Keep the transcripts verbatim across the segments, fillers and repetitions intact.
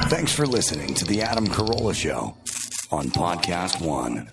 Thanks for listening to the Adam Carolla Show on Podcast One.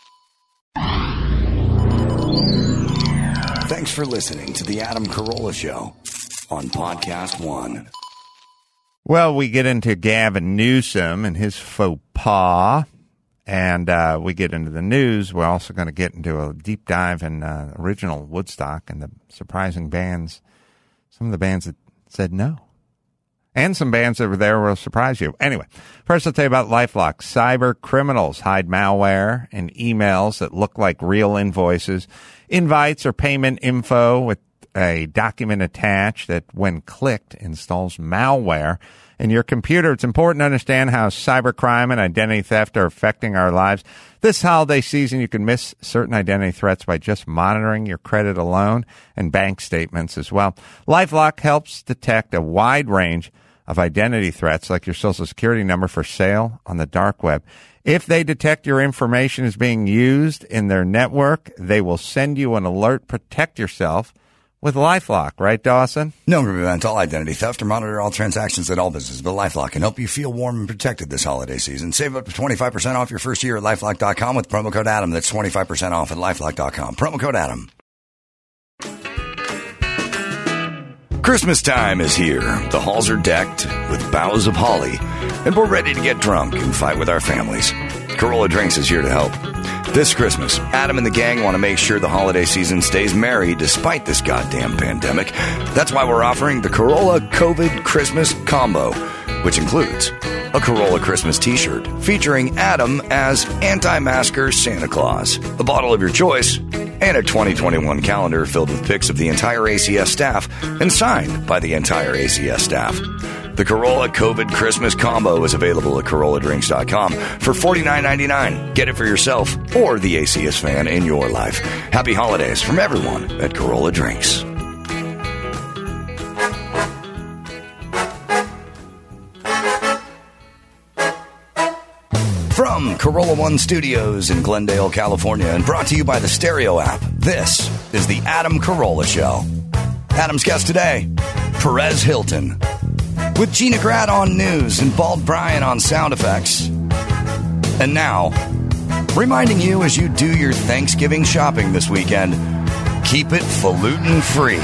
Thanks for listening to the Adam Carolla Show on Podcast One. Well, we get into Gavin Newsom and his faux pas, and uh, we get into the news. We're also going to get into a deep dive in uh, original Woodstock and the surprising bands, some of the bands that said no. And some bands that were there will surprise you. Anyway, first I'll tell you about LifeLock. Cyber criminals hide malware in emails that look like real invoices, invites, or payment info with a document attached that, when clicked, installs malware in your computer. It's important to understand how cybercrime and identity theft are affecting our lives. This holiday season, you can miss certain identity threats by just monitoring your credit alone and bank statements as well. LifeLock helps detect a wide range of identity threats, like your social security number for sale on the dark web. If they detect your information is being used in their network, they will send you an alert. Protect yourself with LifeLock, right, Dawson? No can prevent all identity theft or monitor all transactions at all businesses, but LifeLock can help you feel warm and protected this holiday season. Save up to twenty-five percent off your first year at LifeLock dot com with promo code Adam. That's twenty-five percent off at LifeLock dot com. Promo code Adam. Christmas time is here. The halls are decked with boughs of holly, and we're ready to get drunk and fight with our families. Carolla Drinks is here to help. This Christmas, Adam and the gang want to make sure the holiday season stays merry despite this goddamn pandemic. That's why we're offering the Carolla COVID Christmas Combo, which includes a Carolla Christmas t-shirt featuring Adam as anti-masker Santa Claus, a bottle of your choice, and a twenty twenty-one calendar filled with pics of the entire A C S staff and signed by the entire A C S staff. The Carolla COVID Christmas Combo is available at Carolla Drinks dot com for forty-nine ninety-nine. Get it for yourself or the A C S fan in your life. Happy holidays from everyone at Carolla Drinks. From Carolla One Studios in Glendale, California, and brought to you by the Stereo app, this is the Adam Carolla Show. Adam's guest today, Perez Hilton. With Gina Grad on news and Bald Brian on sound effects. And now, reminding you as you do your Thanksgiving shopping this weekend, keep it falutin free.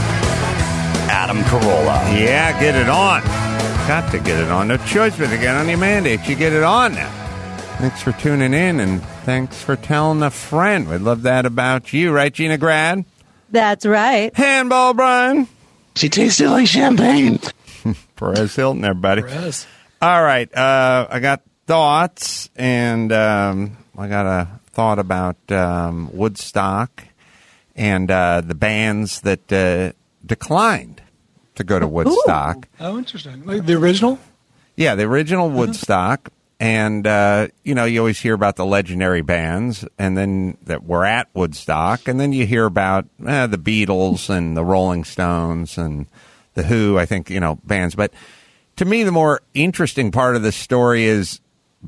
Adam Carolla. Yeah, get it on. Got to get it on. No choice but to get on your mandate. You get it on now. Thanks for tuning in, and thanks for telling a friend. We'd love that about you, right, Gina Grad? That's right. Handball, Brian. She tasted like champagne. Perez Hilton, everybody. Perez. All right. Uh, I got thoughts, and um, I got a thought about um, Woodstock and uh, the bands that uh, declined to go to Woodstock. Ooh. Oh, interesting. Like the original? Yeah, the original Woodstock. And, uh, you know, you always hear about the legendary bands and then that were at Woodstock. And then you hear about eh, the Beatles and the Rolling Stones and the Who, I think, you know, bands. But to me, the more interesting part of this story is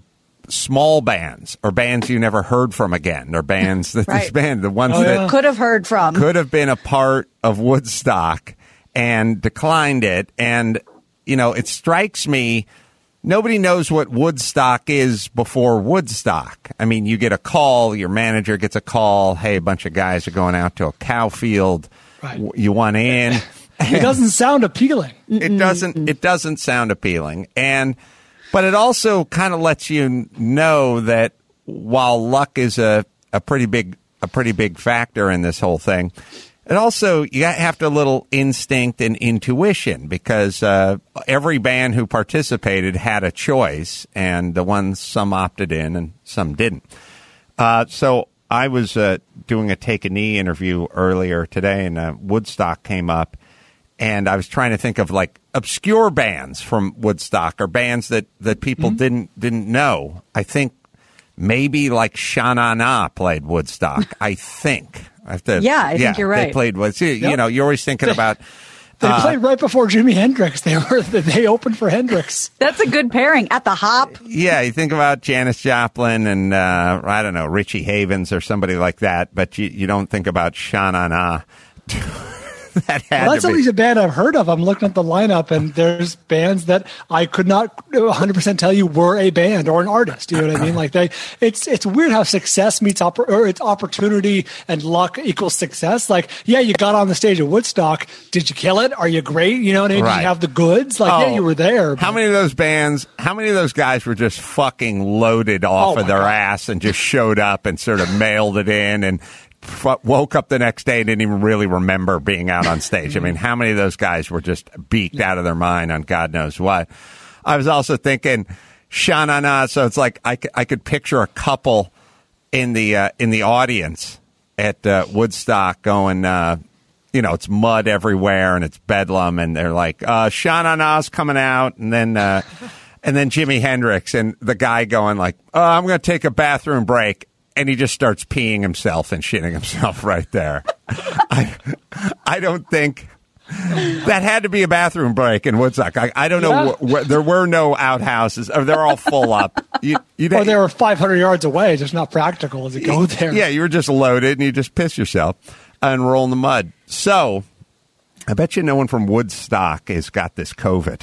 small bands or bands you never heard from again, or bands that right. this band, the ones oh, that yeah. could have heard from, could have been a part of Woodstock and declined it. And, you know, it strikes me, nobody knows what Woodstock is before Woodstock. I mean, you get a call, your manager gets a call, hey, a bunch of guys are going out to a cow field. Right. You want in. It doesn't sound appealing. It doesn't it doesn't sound appealing. And but it also kind of lets you know that while luck is a, a pretty big a pretty big factor in this whole thing, it also, you have to a little instinct and intuition, because uh, every band who participated had a choice, and the ones, some opted in and some didn't. Uh, so I was uh, doing a Take a Knee interview earlier today, and uh, Woodstock came up, and I was trying to think of like obscure bands from Woodstock, or bands that, that people mm-hmm. didn't didn't know. I think maybe like Sha Na Na played Woodstock, I think. I have to, yeah, I yeah, think you're right. They played with, you Yep. know, you're always thinking they, about. They uh, played right before Jimi Hendrix. They were they opened for Hendrix. That's a good pairing at the Hop. Yeah, you think about Janis Joplin and uh, I don't know, Richie Havens or somebody like that, but you, you don't think about Sha Na Na. that had Well, that's to at be. least a band I've heard of. I'm looking at the lineup, and there's bands that I could not one hundred percent tell you were a band or an artist. You know what I mean? Like they, it's it's weird how success meets oppor- or it's opportunity and luck equals success. Like, yeah, you got on the stage at Woodstock. Did you kill it? Are you great? You know what I mean? Right. Did you have the goods? Like, Oh, yeah, you were there. How but- many of those bands, how many of those guys were just fucking loaded off Oh, of my their God. ass and just showed up and sort of mailed it in and f- woke up the next day and didn't even really remember being out on stage? I mean, how many of those guys were just beaked out of their mind on God knows what? I was also thinking, Sha-na-na, so it's like I, c- I could picture a couple in the uh, in the audience at uh, Woodstock going, uh, you know, it's mud everywhere and it's bedlam, and they're like, uh, Sha-na-na's coming out, and then uh, and then Jimi Hendrix, and the guy going like, oh, I'm going to take a bathroom break, and he just starts peeing himself and shitting himself right there. I, I don't think that had to be a bathroom break in Woodstock. I, I don't know. Yeah. Wh- wh- there were no outhouses. Or they're all full up. You, you'd, or they were five hundred yards away. It's just not practical to go there. Yeah, you were just loaded and you just piss yourself and roll in the mud. So I bet you no one from Woodstock has got this COVID.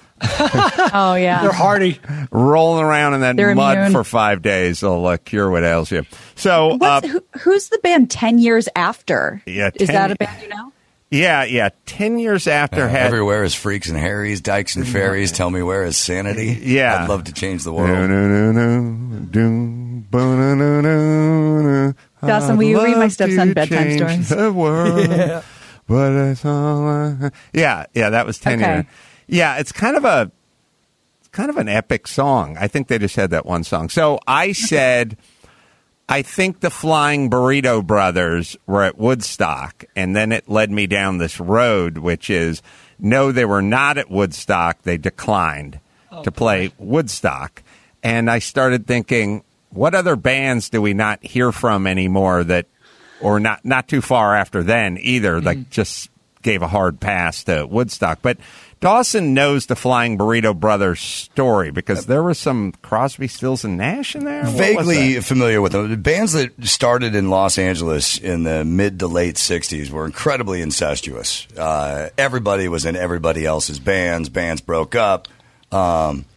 Oh, They're yeah. hardy. Rolling around in that They're mud immune. for five days will uh, cure what ails you. So, uh, What's, who, who's the band ten years after? Yeah, Is ten that a band you know? yeah, yeah. Ten years after had Everywhere is freaks and Harrys, dykes and fairies. Tell me where is sanity? Yeah. I'd love to change the No, world. no, no, no, doom, ba-na-na-na-na. Dawson, will you I'd read my love stepson to bedtime change stories? The world, but that's all I... Yeah, yeah, that was ten Okay. years. Yeah, it's kind of a kind of an epic song. I think they just had that one song. So I said, I think the Flying Burrito Brothers were at Woodstock, and then it led me down this road, which is, no, they were not at Woodstock. They declined to play Woodstock. And I started thinking, what other bands do we not hear from anymore that, or not, not too far after then either, like just gave a hard pass to Woodstock. But Dawson knows the Flying Burrito Brothers story because there was some Crosby, Stills, and Nash in there. What was Vaguely that? familiar with them. The bands that started in Los Angeles in the mid to late sixties were incredibly incestuous. Uh, everybody was in everybody else's bands. Bands broke up. Um,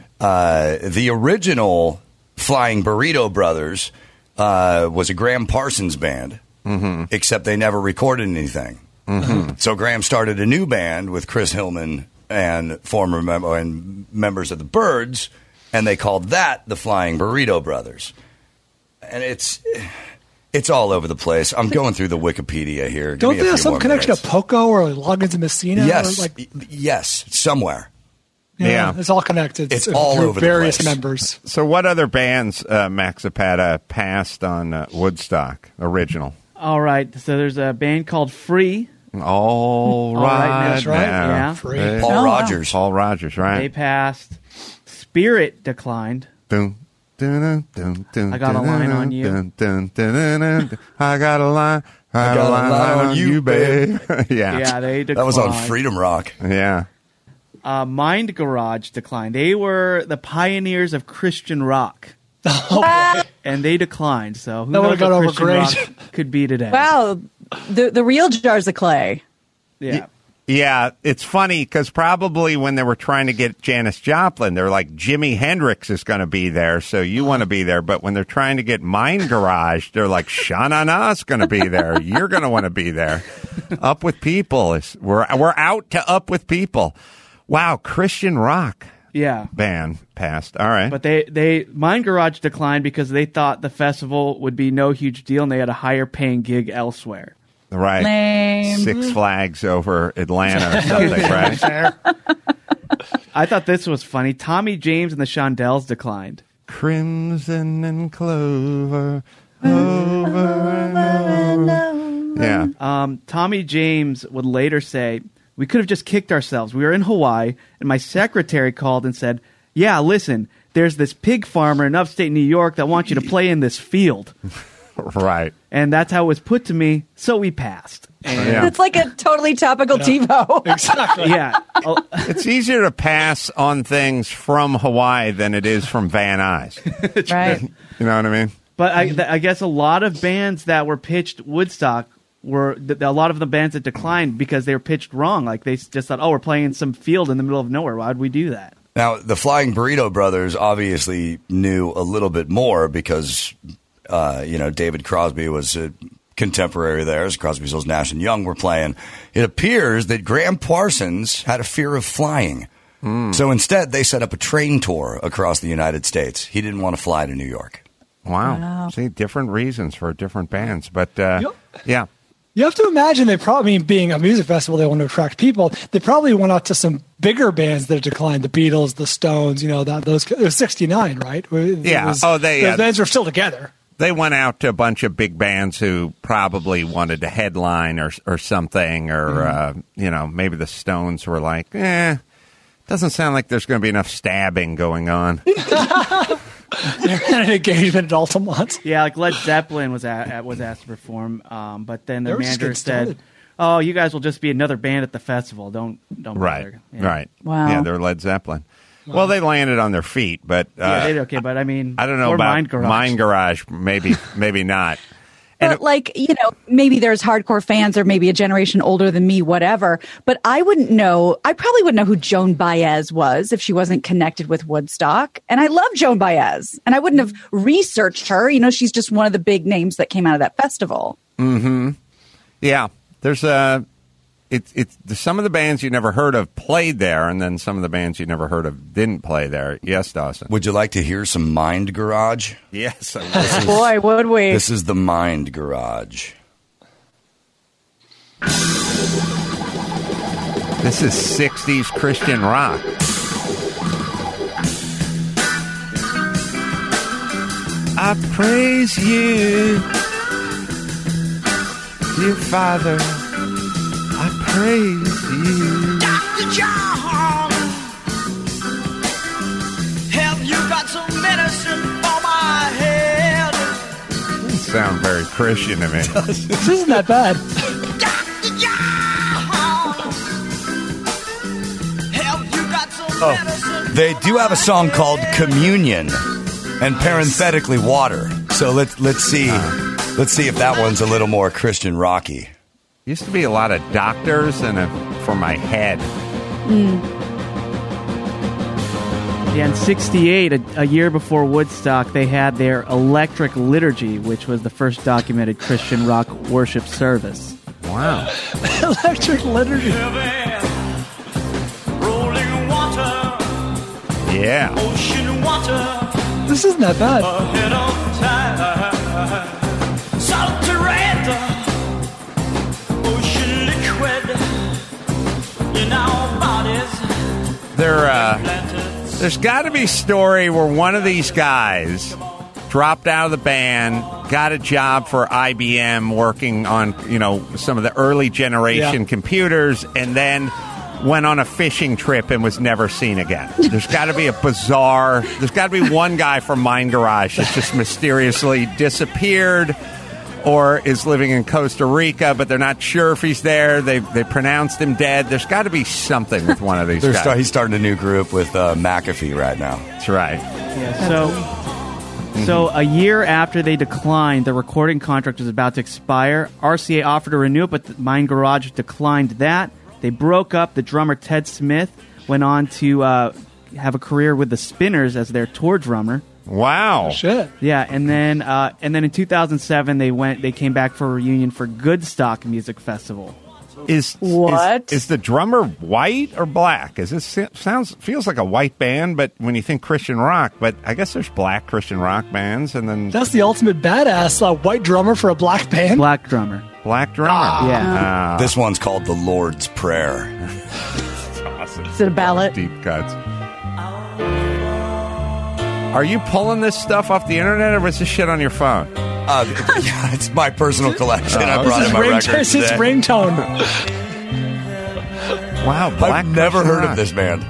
uh, the original Flying Burrito Brothers uh, was a Graham Parsons band, mm-hmm. except they never recorded anything. Mm-hmm. So Graham started a new band with Chris Hillman and former mem- and members of the Byrds, and they called that the Flying Burrito Brothers. And it's it's all over the place. I'm going through the Wikipedia here. Give Don't me a they have few some more connection minutes. to Poco or Loggins and Messina? Yes, Or like, y- yes, somewhere. yeah, Yeah. it's all connected. It's uh, all through over the various place. members. So what other bands, uh, Max Zapata, passed on uh, Woodstock original? All right. So there's a band called Free. All All right, right, that's right. now. Yeah. Free. Hey, Paul Oh, wow. Rogers. Paul Rogers, They right? passed. Spirit declined. Dun, dun, dun, dun, I got a line on you. dun, dun, dun, dun, dun, dun. I got a line. I got a line on you, babe. yeah. Yeah, they declined. That was on Freedom Rock. Yeah. Uh, Mind Garage declined. They were the pioneers of Christian rock, Oh, boy. and they declined. So who That knows would've got what over Christian great. rock could be today? Wow. The, the real jars of clay. yeah. Yeah, it's funny because probably when they were trying to get Janis Joplin, they're like, Jimi Hendrix is going to be there, so you want to be there. But when they're trying to get Mind Garage, they're like, Sha-na-na's going to be there. You're going to want to be there. Up with people. It's, we're, we're out to up with people. Wow, Christian rock Yeah. band passed. All right. But they, they Mind Garage declined because they thought the festival would be no huge deal and they had a higher paying gig elsewhere. right. Lame. Six Flags over Atlanta or something, right? I thought this was funny. Tommy James and the Shondells declined. Crimson and clover over and over. Yeah. Um, Tommy James would later say, "We could have just kicked ourselves. We were in Hawaii, and my secretary called and said, 'Yeah, listen, there's this pig farmer in upstate New York that wants you to play in this field.'" Right. And that's how it was put to me, so we passed. And Yeah. It's like a totally topical TiVo. Exactly. yeah. Oh, It's easier to pass on things from Hawaii than it is from Van Nuys. Right. You know what I mean? But I, th- I guess a lot of bands that were pitched Woodstock were th- a lot of the bands that declined because they were pitched wrong. Like they s- just thought, oh, we're playing in some field in the middle of nowhere. Why would we do that? Now, the Flying Burrito Brothers obviously knew a little bit more because, uh, you know, David Crosby was a contemporary of theirs. Crosby, Stills, Nash and Young were playing. It appears that Graham Parsons had a fear of flying. Mm. So instead, they set up a train tour across the United States. He didn't want to fly to New York. Wow. Wow. See, different reasons for different bands. But, uh, Yep. yeah. You have to imagine they probably, I mean, being a music festival, they want to attract people. They probably went out to some bigger bands that declined, the Beatles, the Stones, you know, that those. It was sixty-nine, right? It Yeah. was- Oh, they, those uh, bands were still together. They went out to a bunch of big bands who probably wanted to headline or or something, or, Mm-hmm. uh, you know, maybe the Stones were like, eh, doesn't sound like there's going to be enough stabbing going on. They had an engagement at Altamont. Yeah, like Led Zeppelin was a- was asked to perform, um, but then They the were just manager getting said, started. "Oh, you guys will just be another band at the festival. Don't don't Right, bother." Yeah. right. Wow. Yeah, they're Led Zeppelin. Well, they landed on their feet, but uh, Yeah, they did okay, but I mean, I don't know or about Mind Garage. Mind Garage. Maybe, maybe not. And But it- like, you know, maybe there's hardcore fans or maybe a generation older than me, whatever. But I wouldn't know, I probably wouldn't know who Joan Baez was if she wasn't connected with Woodstock. And I love Joan Baez. And I wouldn't have researched her. You know, she's just one of the big names that came out of that festival. Yeah, there's a. It's it's some of the bands you never heard of played there, and then some of the bands you never heard of didn't play there. Yes, Dawson. Would you like to hear some Mind Garage? Yes. I will. Boy, would we. This is the Mind Garage. This is sixties Christian rock. I praise you, dear Father. I praise you. Doctor John, have you got some medicine for my head? Doesn't sound very Christian to me. This isn't that bad. Doctor John, have you got some Oh, medicine? they do have a song called Communion and parenthetically Water. So let's let's see let's see if that one's a little more Christian rocky. Used to be a lot of doctors and a, for my head. Yeah, in sixty-eight, a, a year before Woodstock, they had their Electric Liturgy, which was the first documented Christian rock worship service. Wow. Electric Liturgy. Rolling water, Yeah. ocean water, This isn't that bad. ahead of time. Salt red, ocean liquid, in our bodies. There, uh, there's got to be a story where one of these guys dropped out of the band, got a job for I B M working on, you know, some of the early generation Yeah. computers, and then went on a fishing trip and was never seen again. There's got to be a bizarre, there's got to be one guy from Mind Garage that just mysteriously disappeared or is living in Costa Rica, but they're not sure if he's there. They they pronounced him dead. There's got to be something with one of these They're guys. start, he's starting a new group with uh, McAfee right now. That's right. Yeah, so, so a year after they declined, the recording contract was about to expire. R C A offered to renew it, but the Mind Garage declined that. They broke up. The drummer Ted Smith went on to uh, have a career with the Spinners as their tour drummer. Wow. Shit. Yeah, and then uh, and then in two thousand seven they went they came back for a reunion for Goodstock Music Festival. Is What? Is, is the drummer white or black? Is this sounds feels like a white band, but when you think Christian rock, but I guess there's black Christian rock bands, and then That's the ultimate badass. A white drummer for a black band. Black drummer. black drummer. Yeah. Ah, This one's called The Lord's Prayer. awesome. Is it a ballot? Deep cuts. Are you pulling this stuff off the internet, or was this shit on your phone? Uh, yeah, it's my personal collection. I Oh, brought This in is my ring- records It's his today. ringtone. Wow, black I've never Christian heard rock. of this band.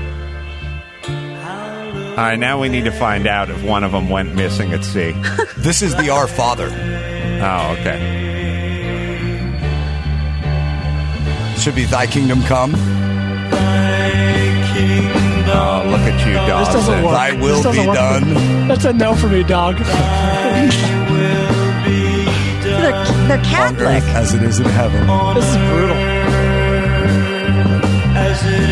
All right, now we need to find out if one of them went missing at sea. This is the Our Father. Oh, okay. Should be Thy Kingdom Come. Oh, look at you, This doesn't Dawson. work. Thy This will doesn't be work. done. That's a no for me, dog. I feel they're they're Catholic. As it is in heaven. This is brutal. As it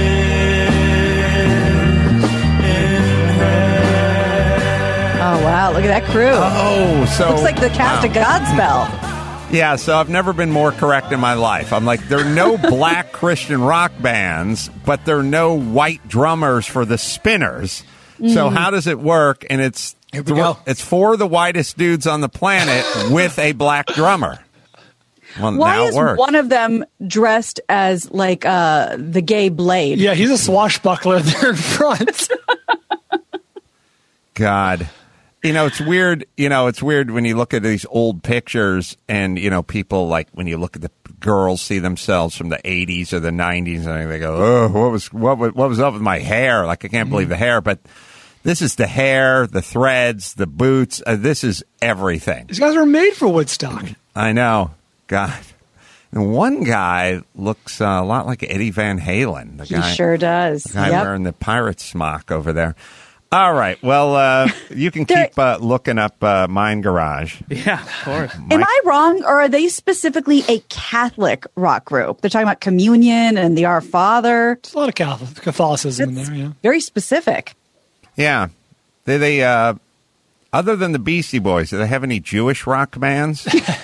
is in heaven. Oh wow! Look at that crew. Oh, so Looks like the cast of Godspell. Yeah, so I've never been more correct in my life. I'm like, there are no black Christian rock bands, but there are no white drummers for the Spinners. Mm. So how does it work? And it's Here we go. it's four of the whitest dudes on the planet with a black drummer. Well, Why now it is works. one of them dressed as like uh, the gay Blade? Yeah, he's a swashbuckler there in front. God. You know, it's weird. You know, it's weird when you look at these old pictures and, you know, people like when you look at the girls see themselves from the eighties or the nineties and they go, oh, what was what was, what was up with my hair? Like, I can't mm-hmm. believe the hair. But this is the hair, the threads, the boots. Uh, this is everything. These guys were made for Woodstock. I know. God. And one guy looks uh, a lot like Eddie Van Halen. The He guy, sure does. the guy Yep. wearing the pirate smock over there. All right. Well, uh, you can keep uh, looking up uh, Mind Garage. Yeah, of course. Am I wrong, or are they specifically a Catholic rock group? They're talking about communion and the Our Father. There's a lot of Catholic, Catholicism That's in there, yeah. very specific. Yeah. They, they uh, other than the Beastie Boys, do they have any Jewish rock bands?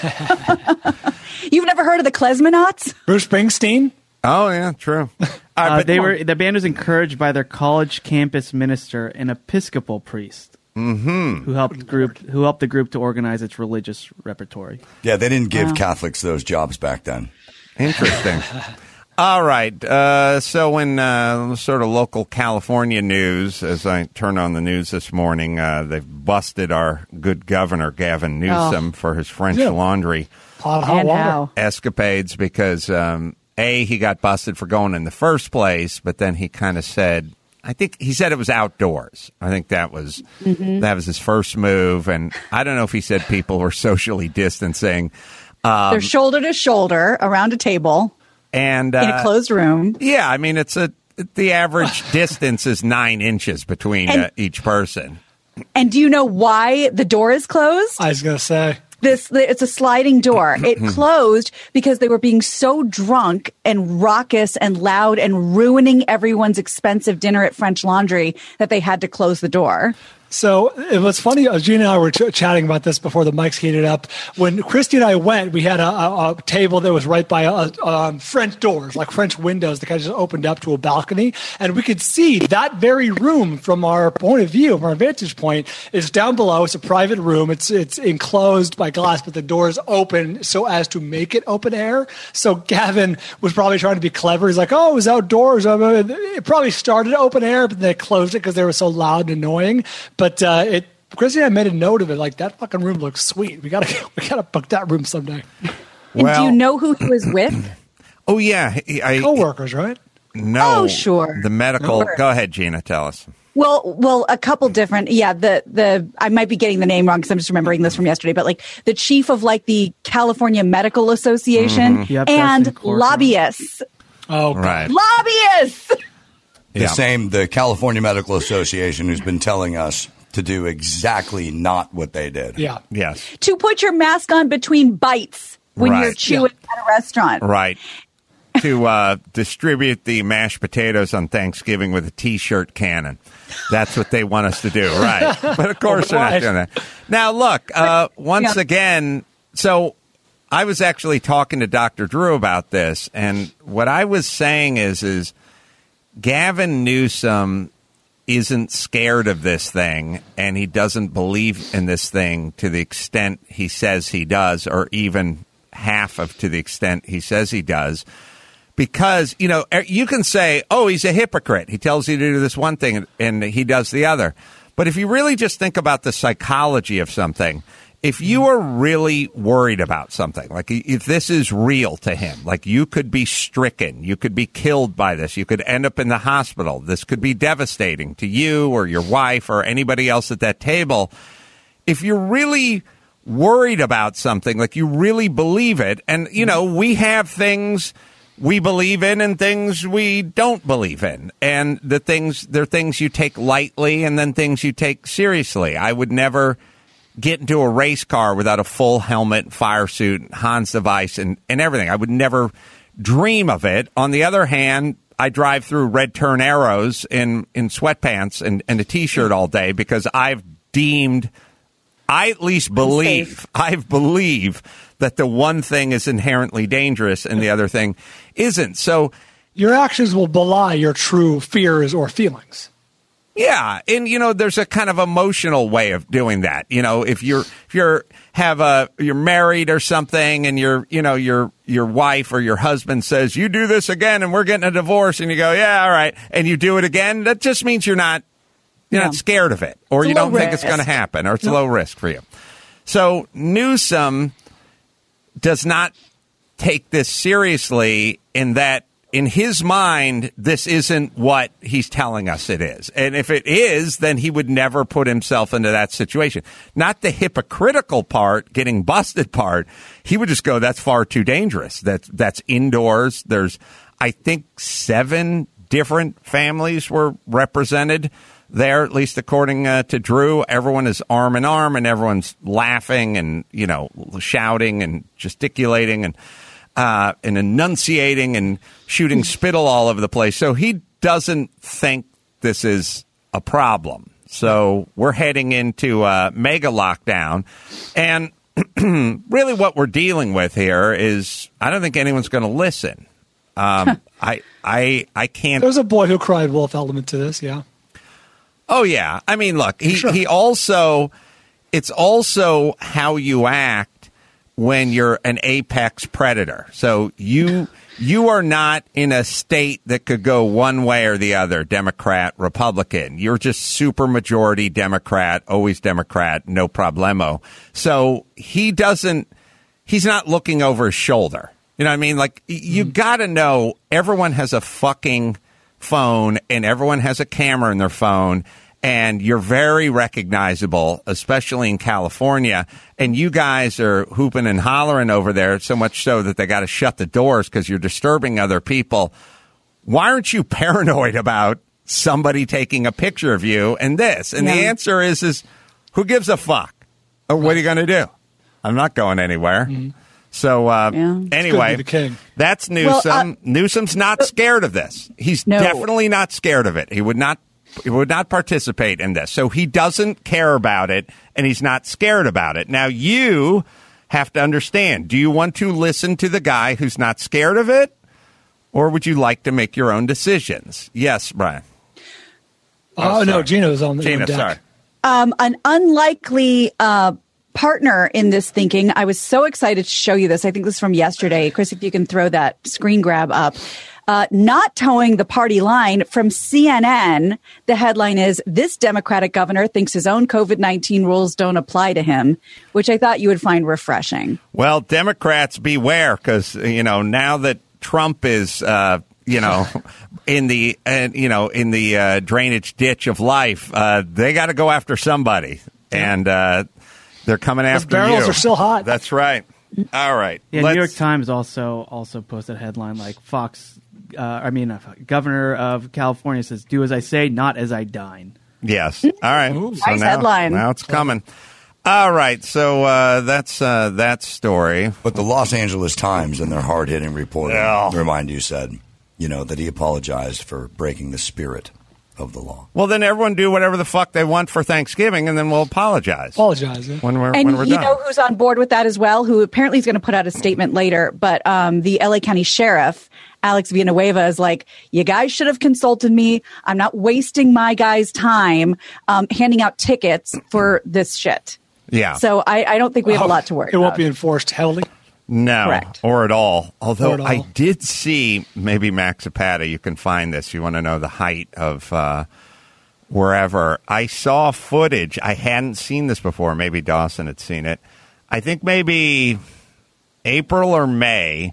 You've never heard of the Klezmonauts? Bruce Springsteen? Oh, yeah, true. All right, Uh, but they were the band was encouraged by their college campus minister, an Episcopal priest, mm-hmm. who helped the group who helped the group to organize its religious repertory. Yeah, they didn't give Wow. Catholics those jobs back then. Interesting. All right. Uh, so in uh, sort of local California news, as I turn on the news this morning, uh, they've busted our good governor, Gavin Newsom, for his French Yeah. Laundry Hot, hot And water. how? escapades because, um, A, he got busted for going in the first place, but then he kind of said, I think he said it was outdoors. I think that was Mm-hmm. that was his first move. And I don't know if he said people were socially distancing. Um, They're shoulder to shoulder around a table and in uh, a closed room. Yeah, I mean, it's a the average distance is nine inches between And- uh, each person. And do you know why the door is closed? I was going to say. This it's a sliding door. It closed because they were being so drunk and raucous and loud and ruining everyone's expensive dinner at French Laundry that they had to close the door. So it was funny. uh, Gina and I were ch- chatting about this before the mics heated up. When Christy and I went, we had a, a, a table that was right by a, a, um, French doors, like French windows that kind of just opened up to a balcony. And we could see that very room from our point of view, from our vantage point, is down below. It's a private room. It's it's enclosed by glass, but the door is open so as to make it open air. So Gavin was probably trying to be clever. He's like, oh, it was outdoors. It probably started open air, but they closed it because they were so loud and annoying. But uh, it, Chrissy and I made a note of it. Like, that fucking room looks sweet. We gotta, we gotta book that room someday. And Well- do you know who he was with? Oh yeah, he- I Co-workers, right? no. Oh, sure. The medical. Sure. Go ahead, Gina. Tell us. Well, well, a couple different. Yeah, the the I might be getting the name wrong because I'm just remembering this from yesterday. But like the chief of like the California Medical Association Mm-hmm. Yep, and Dustin Corcoran. lobbyists, Oh, God. Right. lobbyists. The Yeah. same, the California Medical Association, who's been telling us to do exactly not what they did. Yeah. Yes. To put your mask on between bites when Right. you're chewing at a restaurant. Right. To uh, distribute the mashed potatoes on Thanksgiving with a T-shirt cannon. That's what they want us to do, right? But of course they're not Right. doing that. Now, look, uh, once Yeah. again, so I was actually talking to Doctor Drew about this, and what I was saying is, is Gavin Newsom isn't scared of this thing, and he doesn't believe in this thing to the extent he says he does, or even half of to the extent he says he does. Because, you know, you can say, oh, he's a hypocrite. He tells you to do this one thing and he does the other. But if you really just think about the psychology of something, if you are really worried about something, like if this is real to him, like you could be stricken, you could be killed by this, you could end up in the hospital, this could be devastating to you or your wife or anybody else at that table. If you're really worried about something, like you really believe it, and, you know, we have things we believe in and things we don't believe in. And the things, there are things you take lightly and then things you take seriously. I would never get into a race car without a full helmet, fire suit, Hans device, and, and everything. I would never dream of it. On the other hand, I drive through red turn arrows in, in sweatpants and, and a T-shirt all day because I've deemed, I at least believe, I believe that the one thing is inherently dangerous and the other thing isn't. So your actions will belie your true fears or feelings. Yeah, and you know, there's a kind of emotional way of doing that. You know, if you're if you're have a you're married or something, and your you know your your wife or your husband says you do this again, and we're getting a divorce, and you go, yeah, all right, and you do it again. That just means you're not you're yeah. not scared of it, or it's you don't risk. think it's going to happen, or it's no. low risk for you. So Newsom does not take this seriously in that. In his mind, this isn't what he's telling us it is. And if it is, then he would never put himself into that situation. Not the hypocritical part, getting busted part. He would just go, that's far too dangerous. That's, that's indoors. There's, I think, seven different families were represented there, at least according uh, to Drew. Everyone is arm in arm, and everyone's laughing and, you know, shouting and gesticulating and Uh, and enunciating and shooting spittle all over the place. So he doesn't think this is a problem. So we're heading into a mega lockdown. And really what we're dealing with here is I don't think anyone's going to listen. Um, I, I, I can't. There's a boy who cried wolf element to this, yeah. Oh, yeah. I mean, look, he, sure. he also, it's also how you act when you're an apex predator. So you you are not in a state that could go one way or the other, Democrat, Republican. You're just super majority Democrat, always Democrat, no problemo. So he doesn't, he's not looking over his shoulder. You know what I mean? Like, you got to know everyone has a fucking phone and everyone has a camera in their phone. And you're very recognizable, especially in California. And you guys are hooping and hollering over there, so much so that they got to shut the doors because you're disturbing other people. Why aren't you paranoid about somebody taking a picture of you and this? And yeah. the answer is, is who gives a fuck? Or what are you going to do? I'm not going anywhere. Mm-hmm. So uh, yeah. anyway, that's Newsom. Well, uh, Newsom's not scared of this. He's no. definitely not scared of it. He would not. He would not participate in this. So he doesn't care about it, and he's not scared about it. Now, you have to understand, do you want to listen to the guy who's not scared of it, or would you like to make your own decisions? Yes, Brian. Oh, oh no, Gino's on the Gino, deck. sorry. Um, an unlikely uh, partner in this thinking. I was so excited to show you this. I think this is from yesterday. Chris, if you can throw that screen grab up. Uh, not towing the party line from C N N. The headline is, "This Democratic governor thinks his own COVID nineteen rules don't apply to him," which I thought you would find refreshing. Well, Democrats beware, because, you know, now that Trump is, uh, you know, in the, uh, you know, in the uh, drainage ditch of life, uh, they got to go after somebody. And uh, they're coming Those after barrels you. are still hot. That's right. All right. Yeah, Let's... New York Times also also posted a headline like Fox. Uh, I mean, uh, Governor of California says, "Do as I say, not as I dine." Yes. All right. Ooh, so nice now, headline. Now it's coming. All right. So uh, that's uh, that story. But the Los Angeles Times, in their hard-hitting reporting, yeah. remind you, said, you know, that he apologized for breaking the spirit of the law. Well, then everyone do whatever the fuck they want for Thanksgiving, and then we'll apologize. Apologize. Yeah. When we're, and when we're you done. know who's on board with that as well, who apparently is going to put out a statement later, but um, the L A County Sheriff, Alex Villanueva, is like, you guys should have consulted me. I'm not wasting my guys' time um, handing out tickets for this shit. Yeah. So I, I don't think we have oh, a lot to worry It won't about. be enforced heavily. No, Correct. or at all. Although Or at all. I did see, maybe Max Zapata, you can find this. You want to know the height of uh, wherever. I saw footage. I hadn't seen this before. Maybe Dawson had seen it. I think maybe April or May,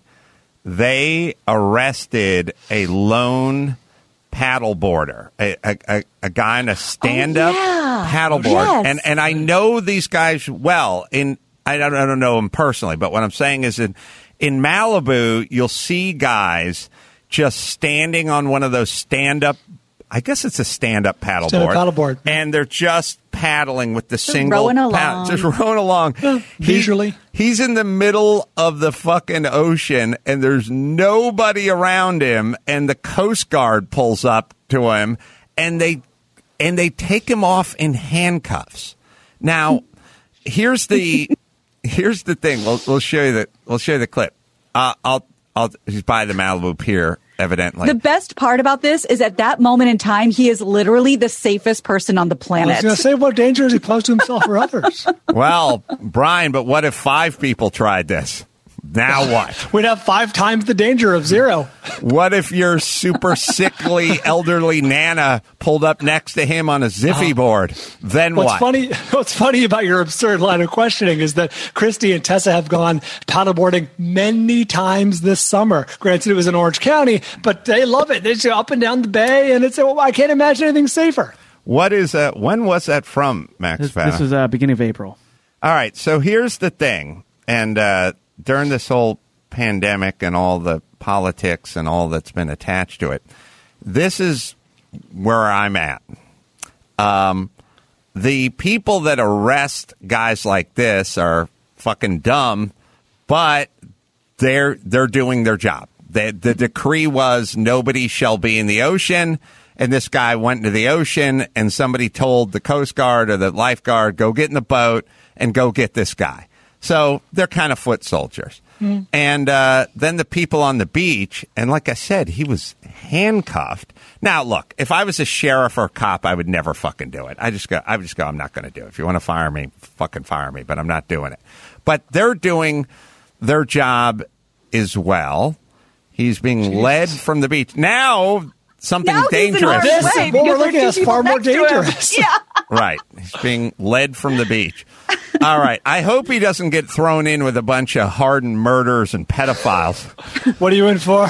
they arrested a lone paddleboarder, a, a, a, a guy in a stand-up oh, yeah. paddleboard. Yes. And, and I know these guys well. In I don't, I don't know them personally, but what I'm saying is in, in Malibu, you'll see guys just standing on one of those stand-up, I guess it's a stand-up paddleboard. Stand-up paddleboard. And they're just paddling with the single rowing paddle, along. just rowing along. Yeah, He- visually. he's in the middle of the fucking ocean, and there's nobody around him. And the Coast Guard pulls up to him, and they and they take him off in handcuffs. Now, here's the here's the thing. We'll we'll show you the we'll show you the clip. Uh, I'll I'll he's by the Malibu Pier. Evidently. The best part about this is at that moment in time, he is literally the safest person on the I was planet. going to say, what danger has he posed to himself or others? Well, Brian, but what if five people tried this? Now what? We'd have five times the danger of zero. What if your super sickly elderly Nana pulled up next to him on a Ziffy board? Then What's what? funny? What's funny about your absurd line of questioning is that Christy and Tessa have gone paddleboarding many times this summer. Granted, it was in Orange County, but they love it. They just go up and down the bay, and it's. Well, I can't imagine anything safer. What is that? When was that from, Max? This, Fana? this was uh, beginning of April. All right, so here's the thing. And uh, during this whole pandemic and all the politics and all that's been attached to it, this is where I'm at. Um, the people that arrest guys like this are fucking dumb, but they're they're doing their job. The, the decree was nobody shall be in the ocean, and this guy went into the ocean, and somebody told the Coast Guard or the lifeguard, go get in the boat and go get this guy. So they're kind of foot soldiers. Mm. And uh, then the people on the beach, and like I said, he was handcuffed. Now, look, if I was a sheriff or a cop, I would never fucking do it. I just go, I would just go, I'm not going to do it. If you want to fire me, fucking fire me, but I'm not doing it. But they're doing their job as well. He's being Jeez. led from the beach. Now, something Now he's in dangerous. harm's This way is what we're because looking at there's is two far people more next to him. dangerous. Yeah. Right. He's being led from the beach. All right. I hope he doesn't get thrown in with a bunch of hardened murderers and pedophiles. What are you in for?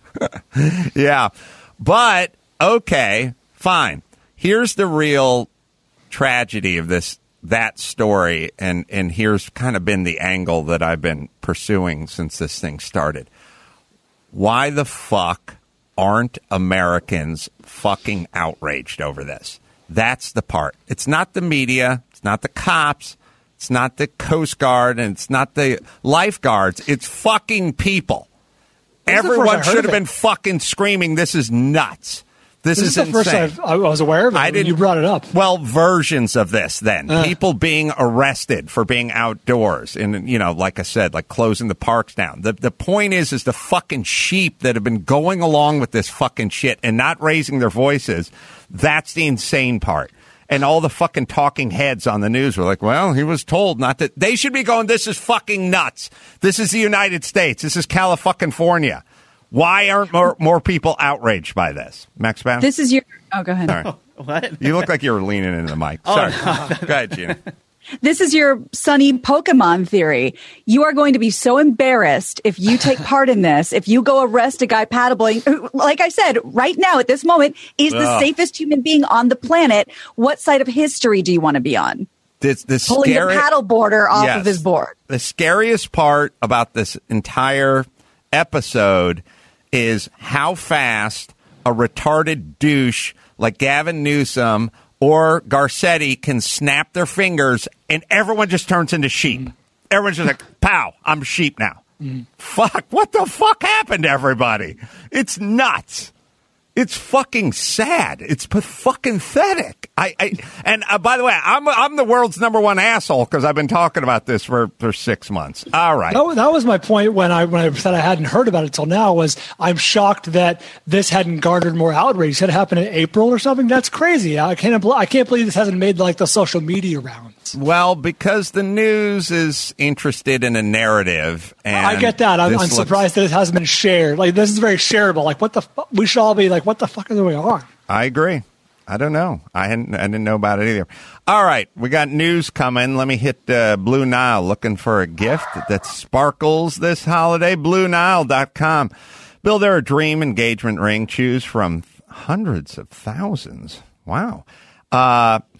Yeah. But, okay, fine. Here's the real tragedy of this, that story, and, and here's kind of been the angle that I've been pursuing since this thing started. Why the fuck aren't Americans fucking outraged over this? That's the part. It's not the media. It's not the cops. It's not the Coast Guard. And it's not the lifeguards. It's fucking people. This is the first Everyone I've heard should of have it. been fucking screaming, this is nuts. This, This is, is the first insane. I've, I was aware of it. I when didn't. You brought it up. Well, versions of this. Then Uh. people being arrested for being outdoors, and you know, like I said, like closing the parks down. The the point is, is the fucking sheep that have been going along with this fucking shit and not raising their voices. That's the insane part. And all the fucking talking heads on the news were like, well, he was told not to. They should be going, this is fucking nuts. This is the United States. This is California. Why aren't more, more people outraged by this? Max Bow? This is your. Oh, go ahead. Sorry. What? You look like you were leaning into the mic. Sorry. Go ahead, Gina. This is your sunny Pokemon theory. You are going to be so embarrassed if you take part in this. If you go arrest a guy paddling, who, like I said, right now at this moment is the Ugh. safest human being on the planet. What side of history do you want to be on? This, this Pulling scary, the paddle boarder off Yes. of his board. The scariest part about this entire episode is how fast a retarded douche like Gavin Newsom or Garcetti can snap their fingers and everyone just turns into sheep. Mm. Everyone's just like, pow, I'm sheep now. Mm. Fuck, what the fuck happened to everybody? It's nuts. It's fucking sad. It's p- fucking pathetic. I, I and uh, by the way, I'm I'm the world's number one asshole because I've been talking about this for, for six months. All right, That, that was my point when I when I said I hadn't heard about it till now. Was I'm shocked that this hadn't garnered more outrage. It said it happened in April or something. That's crazy. I can't I can't believe this hasn't made like the social media rounds. Well, because the news is interested in a narrative, and I get that. I'm, this I'm looks- surprised that it hasn't been shared. Like this is very shareable. Like what the fu- we should all be like, what the fuck is going on? I agree. I don't know. I hadn't. I didn't know about it either. All right, we got news coming. Let me hit uh, Blue Nile. Looking for a gift that sparkles this holiday. Blue Nile dot com. Build their dream engagement ring. Choose from hundreds of thousands. Wow. Uh,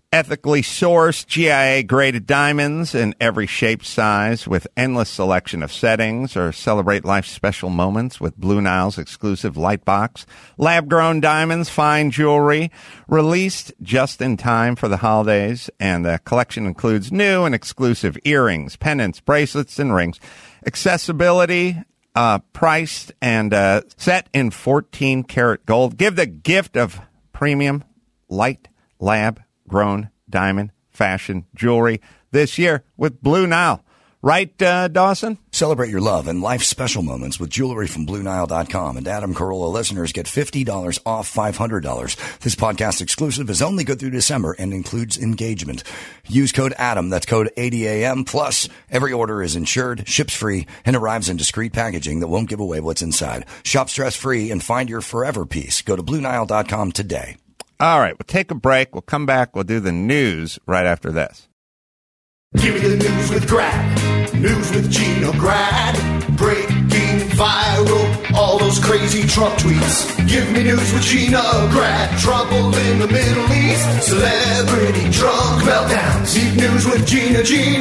Ethically sourced G I A-graded diamonds in every shape, size, with endless selection of settings, or celebrate life's special moments with Blue Nile's exclusive Lightbox. Lab-grown diamonds, fine jewelry, released just in time for the holidays, and the collection includes new and exclusive earrings, pendants, bracelets, and rings. Accessibility, uh, priced and uh, set in fourteen karat gold. Give the gift of premium, light, lab grown diamond fashion jewelry this year with Blue Nile. Right, uh, Dawson? Celebrate your love and life's special moments with jewelry from Blue Nile dot com. And Adam Carolla listeners get fifty dollars off five hundred dollars. This podcast exclusive is only good through December and includes engagement. Use code ADAM, that's code A D A M. Plus, every order is insured, ships free, and arrives in discreet packaging that won't give away what's inside. Shop stress-free and find your forever piece. Go to Blue Nile dot com today. All right, we'll take a break. We'll come back. We'll do the news right after this. Give me the news with Grad. News with Gina Grad. Breaking viral, all those crazy Trump tweets. Give me news with Gina Grad. Trouble in the Middle East. Celebrity drunk meltdowns. Deep news with Gina, Gina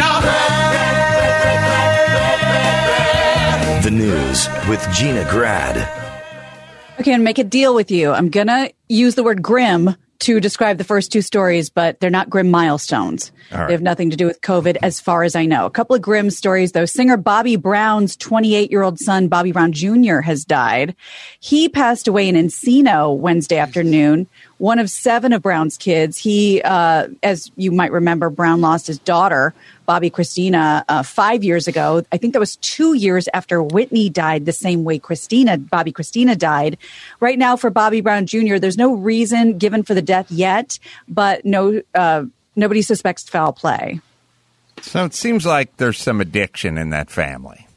Grad. The news with Gina Grad. Okay, and make a deal with you. I'm going to use the word grim to describe the first two stories, but they're not grim milestones. Right. They have nothing to do with COVID as far as I know. A couple of grim stories, though. Singer Bobby Brown's twenty-eight-year-old son, Bobby Brown Junior, has died. He passed away in Encino Wednesday afternoon. One of seven of Brown's kids. He, uh, as you might remember, Brown lost his daughter, Bobby Christina, uh, five years ago. I think that was two years after Whitney died, the same way Christina, Bobby Christina died. Right now for Bobby Brown Junior, there's no reason given for the death yet, but no, uh, nobody suspects foul play. So it seems like there's some addiction in that family.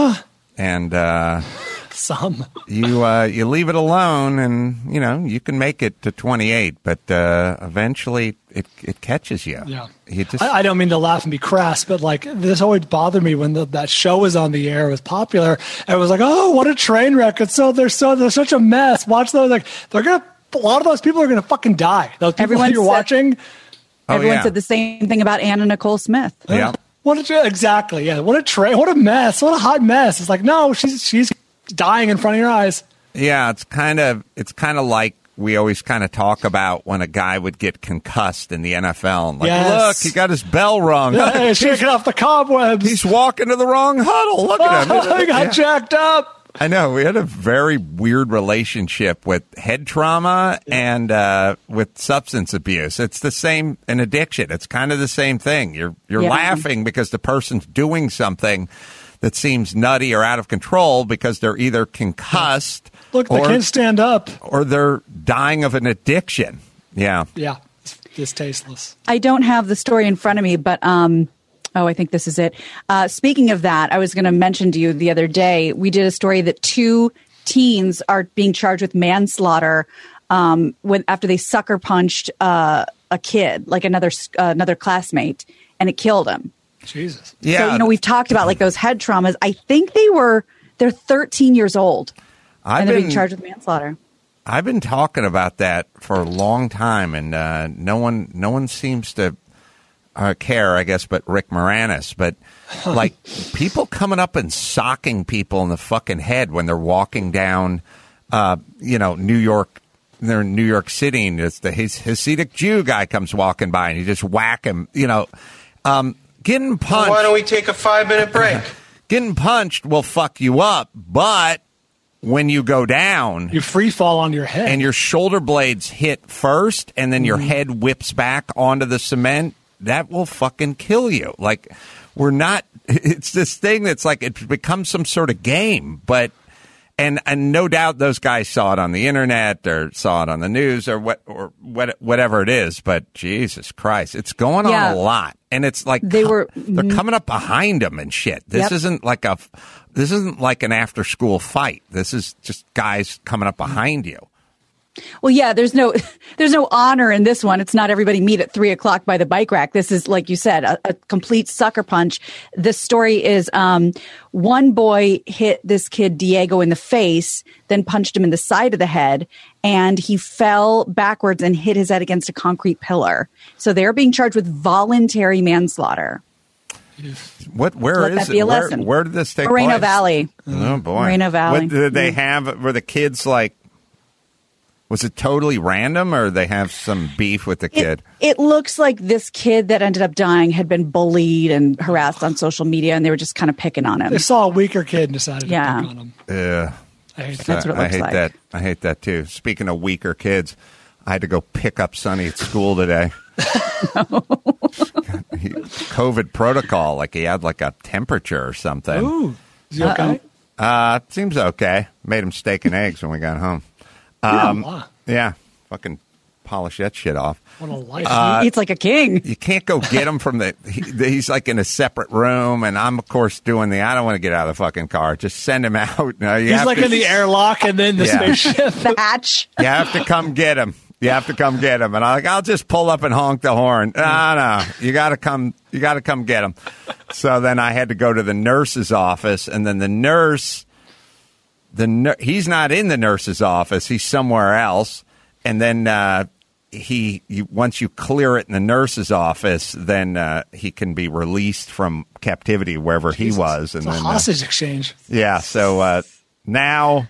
and uh, Some. you uh, you leave it alone, and you know you can make it to twenty-eight, but uh, eventually it it catches you. Yeah. You just I, I don't mean to laugh and be crass, but like this always bothered me when the, that show was on the air, it was popular, and it was like, oh, what a train wreck! It's so they're so they're such a mess. Watch those, like they're gonna. A lot of those people are gonna fucking die. Those people Everyone that you're said- watching. Oh, Everyone yeah. said the same thing about Anna Nicole Smith. yeah. What a tra- exactly, yeah. What a train! What a mess! What a hot mess! It's like no, she's she's dying in front of your eyes. Yeah, it's kind of it's kind of like we always kind of talk about when a guy would get concussed in the N F L. And like, Yes. look, he got his bell rung. Hey, he's, shaking off the cobwebs. he's walking to the wrong huddle. Look at him. Oh, he got Yeah. jacked up. I know. We had a very weird relationship with head trauma and uh, with substance abuse. It's the same, an addiction. It's kind of the same thing. You're you're Yeah. laughing because the person's doing something that seems nutty or out of control because they're either concussed Look, they or, can't stand up. or they're dying of an addiction. Yeah. Yeah, it's, it's tasteless. I don't have the story in front of me, but um, oh, I think this is it. Uh, speaking of that, I was going to mention to you the other day, we did a story that two teens are being charged with manslaughter um, when after they sucker punched uh, a kid, like another uh, another classmate, and it killed him. Jesus. Yeah. So, you know, we've talked about like those head traumas. I think they were, they're thirteen years old I've and they're been, being charged with manslaughter. I've been talking about that for a long time, and uh, no one no one seems to uh, care, I guess, but Rick Moranis. But like people coming up and socking people in the fucking head when they're walking down, uh, you know, New York. They're in New York City, and it's the his, Hasidic Jew guy comes walking by, and you just whack him. You know, um, getting punched. Why don't we take a five minute break? Getting punched will fuck you up, but when you go down, You free fall on your head. and your shoulder blades hit first and then your head whips back onto the cement, that will fucking kill you. Like, we're not, it's this thing that's like, it's become some sort of game, but, and, and no doubt those guys saw it on the internet or saw it on the news or what, or what, whatever it is, but Jesus Christ, it's going Yeah. on a lot. And it's like, They were- they're coming up behind them and shit. This Yep. isn't like a, this isn't like an after school fight. This is just guys coming up behind you. Well, yeah, there's no there's no honor in this one. It's not everybody meet at three o'clock by the bike rack. This is, like you said, a, a complete sucker punch. This story is um, one boy hit this kid Diego in the face, then punched him in the side of the head, and he fell backwards and hit his head against a concrete pillar. So they're being charged with voluntary manslaughter. What? Where Let is that be it? a Where, lesson. where did this take Moreno place? Valley. Oh boy, Moreno Valley. What did they Mm. have? Were the kids like? Was it totally random, or they have some beef with the kid? It, it looks like this kid that ended up dying had been bullied and harassed on social media, and they were just kind of picking on him. They saw a weaker kid and decided Yeah. to pick on him. Yeah, I hate that. That's what it I looks hate like. that. I hate that too. Speaking of weaker kids, I had to go pick up Sonny at school today. He, COVID protocol, like he had like a temperature or something. Ooh, is he okay? Uh, seems okay. Made him steak and eggs when we got home. Yeah, Um, wow. yeah, fucking polish that shit off. What a life. he eats like a king. You can't go get him from the. He, he's like in a separate room, and I'm of course doing the. I don't want to get out of the fucking car. Just send him out. No, you He's have like to, in the airlock and then the Yeah. spaceship. The hatch. You have to come get him. You have to come get him. And I'm like, I'll just pull up and honk the horn. No, no, you got to come. You got to come get him. So then I had to go to the nurse's office, and then the nurse, the nur- he's not in the nurse's office. He's somewhere else. And then uh, he, you, once you clear it in the nurse's office, then uh, he can be released from captivity wherever Jesus. he was. And It's a then, uh, hostage exchange. yeah. So uh, now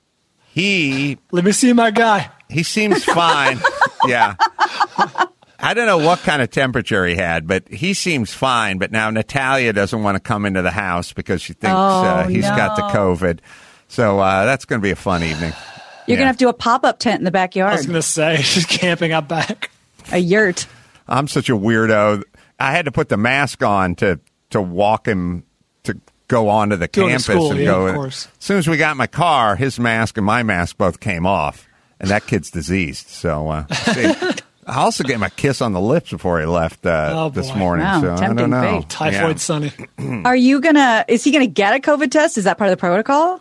he. Let me see my guy. He seems fine. Yeah. I don't know what kind of temperature he had, but he seems fine. But now Natalia doesn't want to come into the house because she thinks uh, Oh, he's got the no. COVID. So uh, that's going to be a fun evening. You're Yeah. going to have to do a pop-up tent in the I backyard. was going to say, she's camping out back. A yurt. I'm such a weirdo. I had to put the mask on to, to walk him to go onto the Going to campus school, and yeah, go. of course. As soon as we got in my car, his mask and my mask both came off. And that kid's diseased. So uh, see. I also gave him a kiss on the lips before he left uh, Oh, this boy. morning. Wow, so I tempting don't know. fate. Typhoid Yeah. Sonny. Are you going to, is he going to get a COVID test? Is that part of the protocol?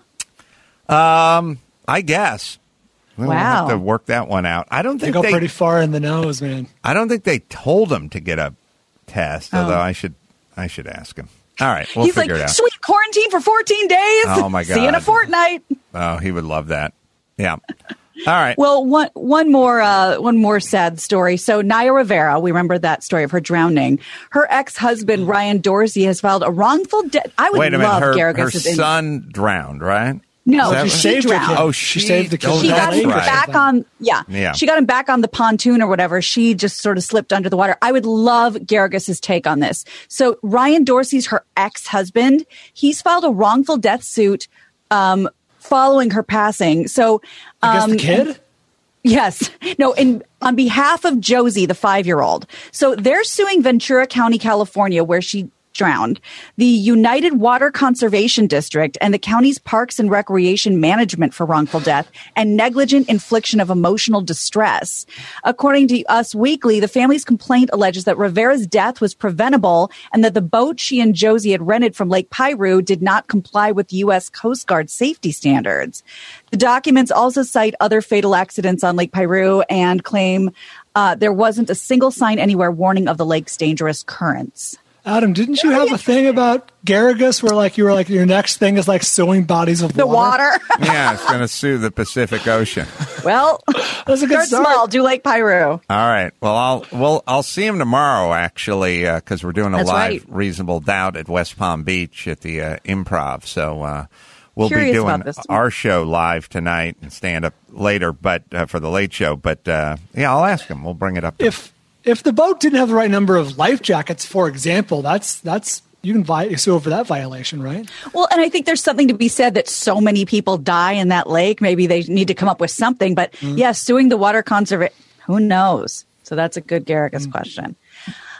Um, I guess. We'll Wow. have to work that one out. I don't They think go they. pretty far in the nose, man. I don't think they told him to get a test. Oh. Although I should, I should ask him. All right, we'll He's like, figure it out. sweet quarantine for fourteen days. Oh, my See you in a God. fortnight. Oh, he would love that. Yeah. All right. Well, one one more uh, one more sad story. So Naya Rivera, we remember that story of her drowning. Her ex husband Ryan Dorsey has filed a wrongful death. I would Wait a minute. love Her, her Garagos' in- son drowned, right? No, Is that she what- saved her drowned. kid. Oh, She she, saved the kid. oh, She got that's him right. back on, yeah. Yeah. She got him back on the pontoon or whatever. She just sort of slipped under the water. I would love Garagos' take on this. So Ryan Dorsey's her ex-husband. He's filed a wrongful death suit um, following her passing. So, Against um, the kid? Yes. No, in on behalf of Josie, the five-year-old. So they're suing Ventura County, California, where she drowned, the United Water Conservation District, and the county's Parks and Recreation Management for wrongful death and negligent infliction of emotional distress. According to Us Weekly, the family's complaint alleges that Rivera's death was preventable and that the boat she and Josie had rented from Lake Piru did not comply with U S Coast Guard safety standards. The documents also cite other fatal accidents on Lake Piru and claim uh, there wasn't a single sign anywhere warning of the lake's dangerous currents. Adam, didn't you have a thing about Garagos where like you were like your next thing is like suing bodies of The water? water. Yeah, it's going to sue the Pacific Ocean. Well, That's a good start start. small. Do Lake Piru. All right. Well, I'll well I'll see him tomorrow actually because we're doing a That's live right. Reasonable Doubt at West Palm Beach at the uh, Improv. So uh, we'll Curious be doing about this. our show live tonight and stand up later, but uh, for the late show. But uh, yeah, I'll ask him. We'll bring it up. If if the boat didn't have the right number of life jackets, for example, that's that's you can vi- sue over that violation, right? Well, and I think there's something to be said that so many people die in that lake. Maybe they need to come up with something. But Mm-hmm. yeah, suing the water conservation, who knows? So that's a good Garagos question.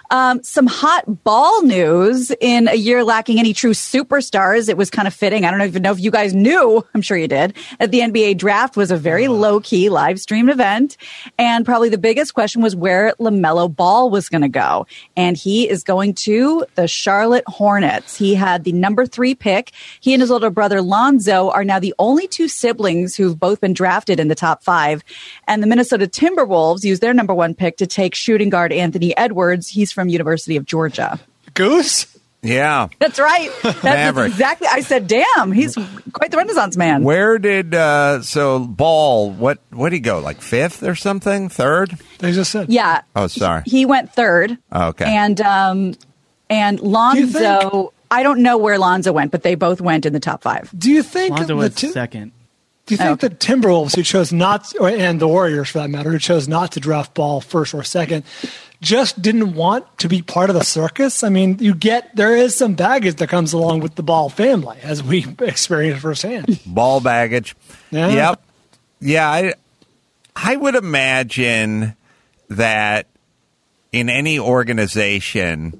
Um, some hot ball news in a year lacking any true superstars. It was kind of fitting. I don't even know if you guys knew. I'm sure you did. That the N B A draft was a very low key live streamed event. And probably the biggest question was where LaMelo Ball was going to go. And he is going to the Charlotte Hornets. He had the number three pick. He and his older brother Lonzo are now the only two siblings who've both been drafted in the top five. And the Minnesota Timberwolves used their number one pick to take shooting guard Anthony Edwards. He's from University of Georgia. Goose? Yeah. That's right. That's, that's exactly. I said, damn, he's quite the Renaissance man. Where did, uh, so Ball, what, what did he go, like fifth or something? Third? They just said. Yeah. Oh, sorry. He went third. Oh, okay. And, um, and Lonzo, I don't know where Lonzo went, but they both went in the top five. Do you think Lonzo the was ti- second. Do you think Oh, the Timberwolves, who chose not, or, and the Warriors for that matter, who chose not to draft Ball first or second, just didn't want to be part of the circus? I mean, you get there is some baggage that comes along with the Ball family, as we experienced firsthand. Ball baggage. Yeah. Yep. Yeah, I, I would imagine that in any organization,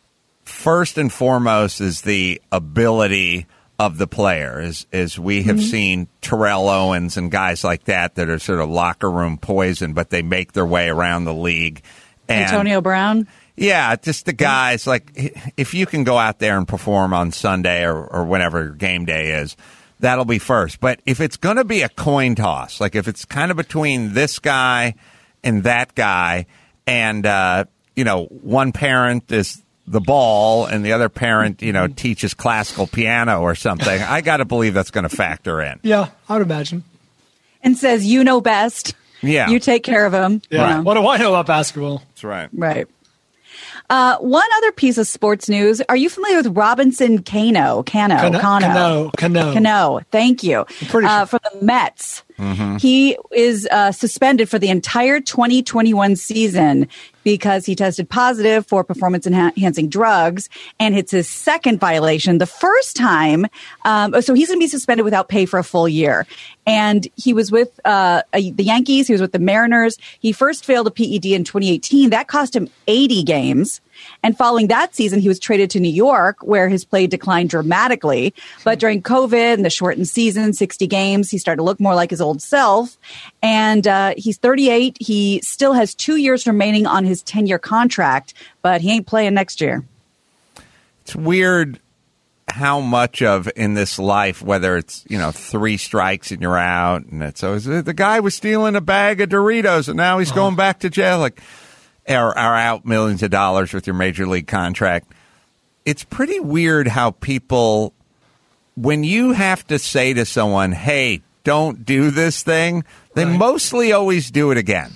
first and foremost is the ability of the player, as, as we have mm-hmm. seen Terrell Owens and guys like that that are sort of locker room poison, but they make their way around the league. And, Antonio Brown? Yeah, just the guys, like, if you can go out there and perform on Sunday or, or whenever game day is, that'll be first. But if it's going to be a coin toss, like if it's kind of between this guy and that guy, and, uh, you know, one parent is the ball and the other parent, you know, teaches classical piano or something, I got to believe that's going to factor in. Yeah, I would imagine. And says, you know best. Yeah. You take care of him. Yeah. You know. What do I know about basketball? That's right. Right. Uh, one other piece of sports news. Are you familiar with Robinson Cano? Cano. Cano. Cano. Cano. Cano. Cano. Thank you. Pretty uh, sure. For the Mets. Mm-hmm. He is uh, suspended for the entire twenty twenty-one season because he tested positive for performance-enhancing drugs, and it's his second violation. The first time, um, so he's going to be suspended without pay for a full year. And he was with uh, a, the Yankees. He was with the Mariners. He first failed a P E D in twenty eighteen. That cost him eighty games. And following that season, he was traded to New York, where his play declined dramatically. But during COVID and the shortened season, sixty games, he started to look more like his old self. And uh, he's thirty-eight. He still has two years remaining on his ten-year contract, but he ain't playing next year. It's weird how much of in this life, whether it's, you know, three strikes and you're out, and it's always, the guy was stealing a bag of Doritos and now he's going back to jail. Like, Are, are out millions of dollars with your major league contract. It's pretty weird how people, when you have to say to someone, hey, don't do this thing, they right. mostly always do it again.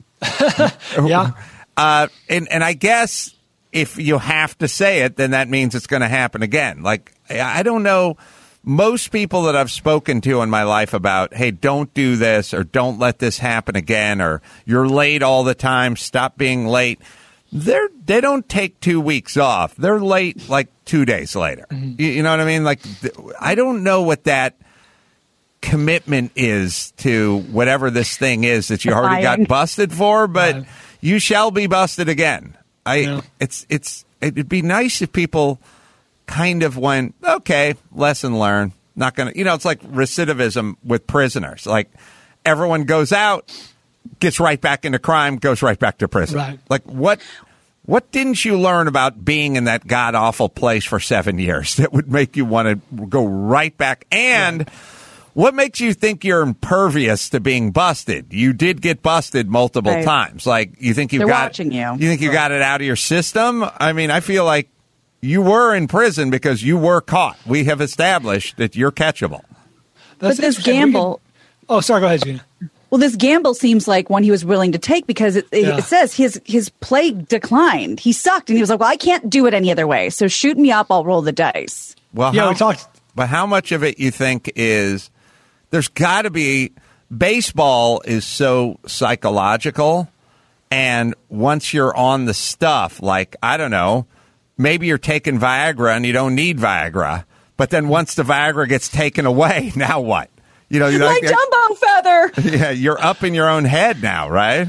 Yeah. Uh, and, and I guess if you have to say it, then that means it's going to happen again. Like, I don't know. Most people that I've spoken to in my life about, hey, don't do this or don't let this happen again or you're late all the time, stop being late. They're, they don't take two weeks off. They're late like two days later. Mm-hmm. You, you know what I mean? Like, I don't know what that commitment is to whatever this thing is that you already got busted for, but right. you shall be busted again. I, yeah. it's, it's, it'd be nice if people kind of went, okay, lesson learned. Not going to, you know, it's like recidivism with prisoners. Like everyone goes out, gets right back into crime, goes right back to prison. Right. Like what, what didn't you learn about being in that god awful place for seven years that would make you want to go right back? And yeah. what makes you think you're impervious to being busted? You did get busted multiple right. times. Like you think you They're got, watching you. You think you right. got it out of your system? I mean, I feel like you were in prison because you were caught. We have established that you're catchable. That's but this gamble. Can, oh, sorry. Go ahead, Gina. Well, this gamble seems like one he was willing to take because it, it, yeah. it says his his play declined. He sucked, and he was like, "Well, I can't do it any other way. So shoot me up. I'll roll the dice." Well, yeah, how, we talked. But how much of it you think is there's got to be baseball is so psychological, and once you're on the stuff, like I don't know. Maybe you're taking Viagra and you don't need Viagra, but then once the Viagra gets taken away, now what? You know, you're like like, jumbo feather. Yeah, you're up in your own head now, right?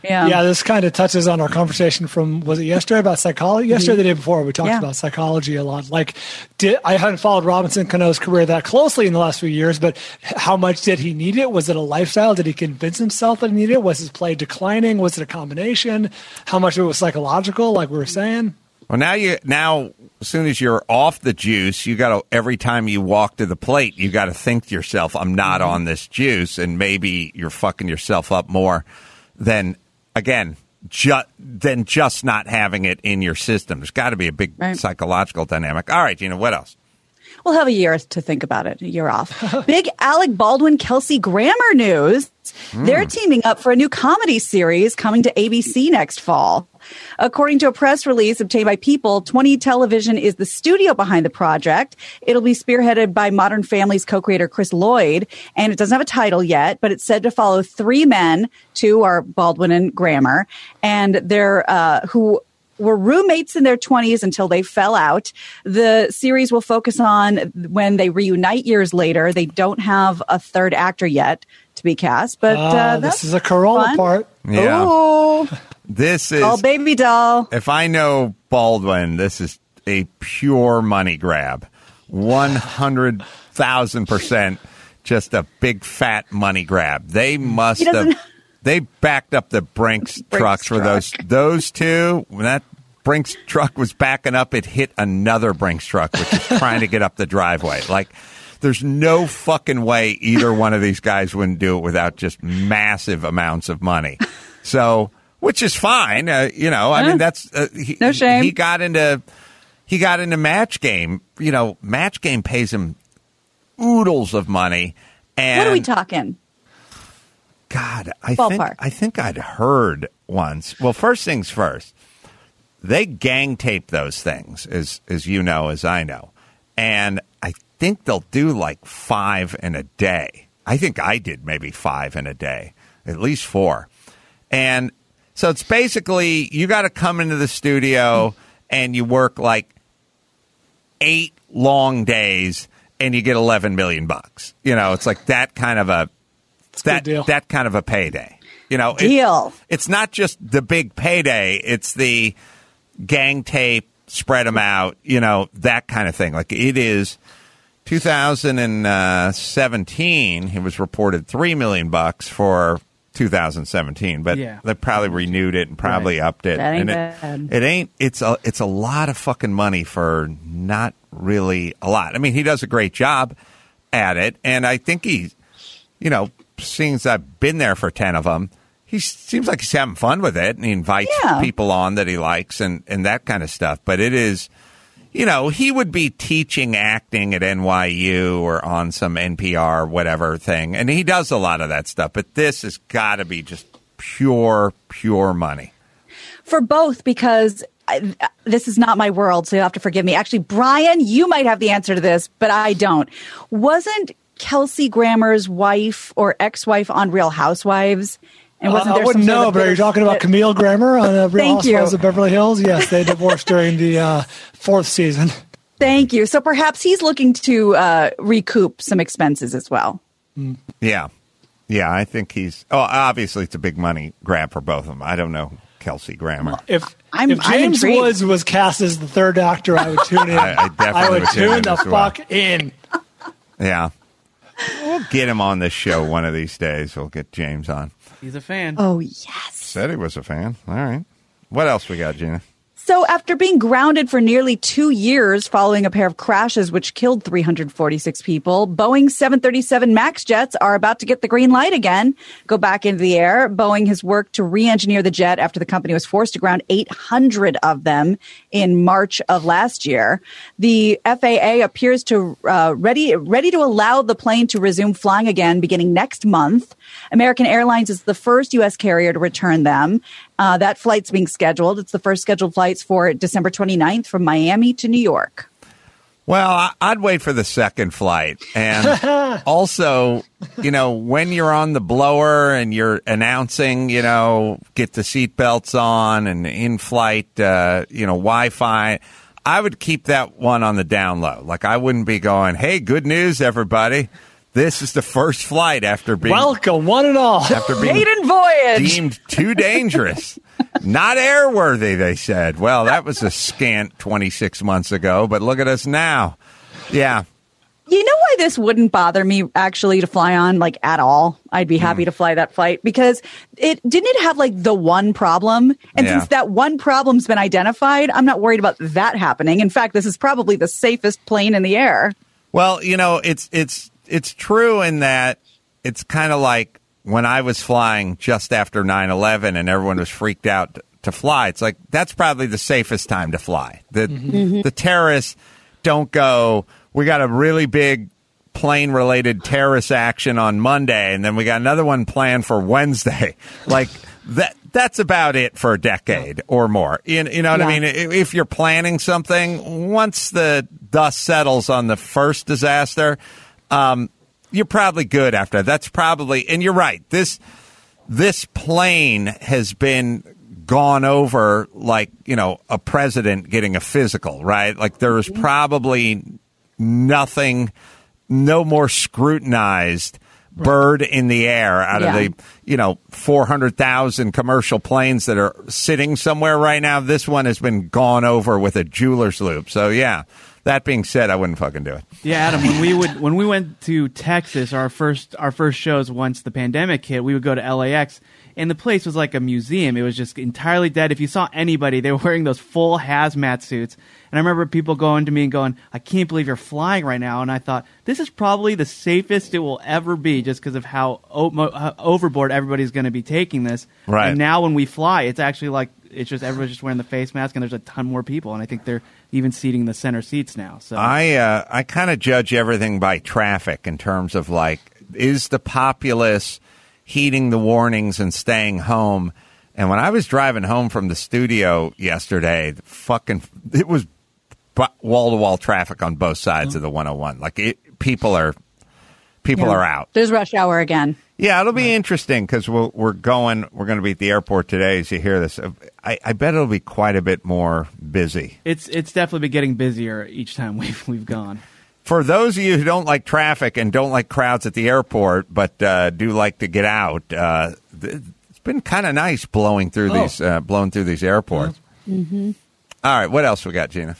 Yeah. Yeah, this kind of touches on our conversation from, was it yesterday about psychology? Yesterday, mm-hmm. the day before, we talked yeah. about psychology a lot. Like, did, I hadn't followed Robinson Cano's career that closely in the last few years, but how much did he need it? Was it a lifestyle? Did he convince himself that he needed it? Was his play declining? Was it a combination? How much of it was psychological, like we were saying? Well, now you now as soon as you're off the juice, you got to every time you walk to the plate, you got to think to yourself, "I'm not mm-hmm. on this juice," and maybe you're fucking yourself up more than again ju- than just not having it in your system. There's got to be a big right. psychological dynamic. All right, Gina, what else? We'll have a year to think about it. A year off. Big Alec Baldwin, Kelsey Grammer news. Mm. They're teaming up for a new comedy series coming to A B C next fall. According to a press release obtained by People, twenty Television is the studio behind the project. It'll be spearheaded by Modern Family's co-creator Chris Lloyd, and it doesn't have a title yet, but it's said to follow three men, two are Baldwin and Grammer, and they're uh, who were roommates in their twenties until they fell out. The series will focus on when they reunite years later. They don't have a third actor yet to be cast, but uh, uh, that's this is a Corolla fun. part. Yeah. Ooh. This is oh baby doll. If I know Baldwin, this is a pure money grab. One hundred thousand percent just a big fat money grab. They must have they backed up the Brinks, Brinks trucks for truck. those those two. When that Brinks truck was backing up, it hit another Brinks truck, which is trying to get up the driveway. Like, there's no fucking way either one of these guys wouldn't do it without just massive amounts of money. So, which is fine, uh, you know. I yeah. mean, that's uh, he, no shame. He got into he got into Match Game. You know, Match Game pays him oodles of money. And what are we talking? God, I Ballpark. think I think I'd heard once. Well, first things first, they gang tape those things, as as you know, as I know, and I think they'll do like five in a day. I think I did maybe five in a day, at least four, and so it's basically you got to come into the studio and you work like eight long days and you get eleven million bucks. You know, it's like that kind of a. That that kind of a payday, you know. Deal. It, it's not just the big payday; it's the gang tape, spread them out, you know, that kind of thing. Like it is, two thousand seventeen. He was reported three million bucks for two thousand seventeen, but yeah. they probably renewed it and probably right. upped it. That ain't and bad. It, it ain't. It's a it's a lot of fucking money for not really a lot. I mean, he does a great job at it, and I think he's, you know. Seeing as I've been there for ten of them, he seems like he's having fun with it, and he invites yeah. people on that he likes and, and that kind of stuff. But it is, you know, he would be teaching acting at N Y U or on some N P R whatever thing, and he does a lot of that stuff. But this has got to be just pure, pure money. For both, because I, this is not my world, so you'll have to forgive me. Actually, Brian, you might have the answer to this, but I don't. Wasn't Kelsey Grammer's wife or ex-wife on Real Housewives? And wasn't uh, there I wouldn't some sort know, of but are you talking about Camille Grammer on uh, Real Thank Housewives you. of Beverly Hills? Yes, they divorced during the uh, fourth season. Thank you. So perhaps he's looking to uh, recoup some expenses as well. Mm. Yeah. Yeah, I think he's... Oh, obviously it's a big money grab for both of them. I don't know Kelsey Grammer. If, I'm, if James I'm Woods was cast as the third actor, I would tune in. I, I definitely I would, would tune tune in the as well. fuck in. Yeah. We'll get him on this show one of these days. We'll get James on. He's a fan. Oh, yes. Said he was a fan. All right. What else we got, Gina? So after being grounded for nearly two years following a pair of crashes which killed three hundred forty-six people, Boeing seven thirty-seven MAX jets are about to get the green light again, go back into the air. Boeing has worked to re-engineer the jet after the company was forced to ground eight hundred of them in March of last year. The F A A appears to uh, ready ready to allow the plane to resume flying again beginning next month. American Airlines is the first U S carrier to return them. Uh, that flight's being scheduled. It's the first scheduled flights for December twenty-ninth from Miami to New York. Well, I- I'd wait for the second flight. And also, you know, when you're on the blower and you're announcing, you know, get the seatbelts on and in-flight, uh, you know, Wi-Fi, I would keep that one on the down low. Like, I wouldn't be going, hey, good news, everybody. This is the first flight after being Welcome, one and all. after being Maiden voyage. deemed too dangerous. Not airworthy, they said. Well, that was a scant twenty-six months ago, but look at us now. Yeah. You know why this wouldn't bother me actually to fly on, like, at all? I'd be happy Mm. to fly that flight because it didn't it have like the one problem? And Yeah. since that one problem's been identified, I'm not worried about that happening. In fact, this is probably the safest plane in the air. Well, you know, it's it's it's true in that it's kind of like when I was flying just after nine eleven and everyone was freaked out to, to fly. It's like that's probably the safest time to fly. The Mm-hmm. the terrorists don't go, we got a really big plane related terrorist action on Monday and then we got another one planned for Wednesday. Like that that's about it for a decade or more. You, you know what Yeah. I mean? If if you're planning something, once the dust settles on the first disaster, um, you're probably good after that. That's probably, and you're right. This this plane has been gone over like, you know, a president getting a physical, right? Like there is probably nothing, no more scrutinized bird in the air out Yeah. of the, you know, four hundred thousand commercial planes that are sitting somewhere right now. This one has been gone over with a jeweler's loop. So, yeah, that being said, I wouldn't fucking do it. Yeah, Adam. When we would when we went to Texas, our first our first shows once the pandemic hit, we would go to L A X, and the place was like a museum. It was just entirely dead. If you saw anybody, they were wearing those full hazmat suits. And I remember people going to me and going, "I can't believe you're flying right now." And I thought, this is probably the safest it will ever be, just because of how, o- mo- how overboard everybody's going to be taking this. Right. And now when we fly, it's actually like it's just everybody's just wearing the face mask, and there's a ton more people. And I think they're even seating the center seats now. So I uh, I kind of judge everything by traffic in terms of like, is the populace heeding the warnings and staying home? And when I was driving home from the studio yesterday, the fucking it was wall to wall traffic on both sides of the one oh one. Like it, people are people Yeah. are out. There's rush hour again. Yeah, it'll be interesting because we'll, we're going. We're going to be at the airport today. As you hear this, I, I bet it'll be quite a bit more busy. it's it's definitely been getting busier each time we've we've gone. For those of you who don't like traffic and don't like crowds at the airport, but uh, do like to get out, uh, th- it's been kind of nice blowing through Oh. these uh, blowing through these airports. Mm-hmm. All right, what else we got, Gina?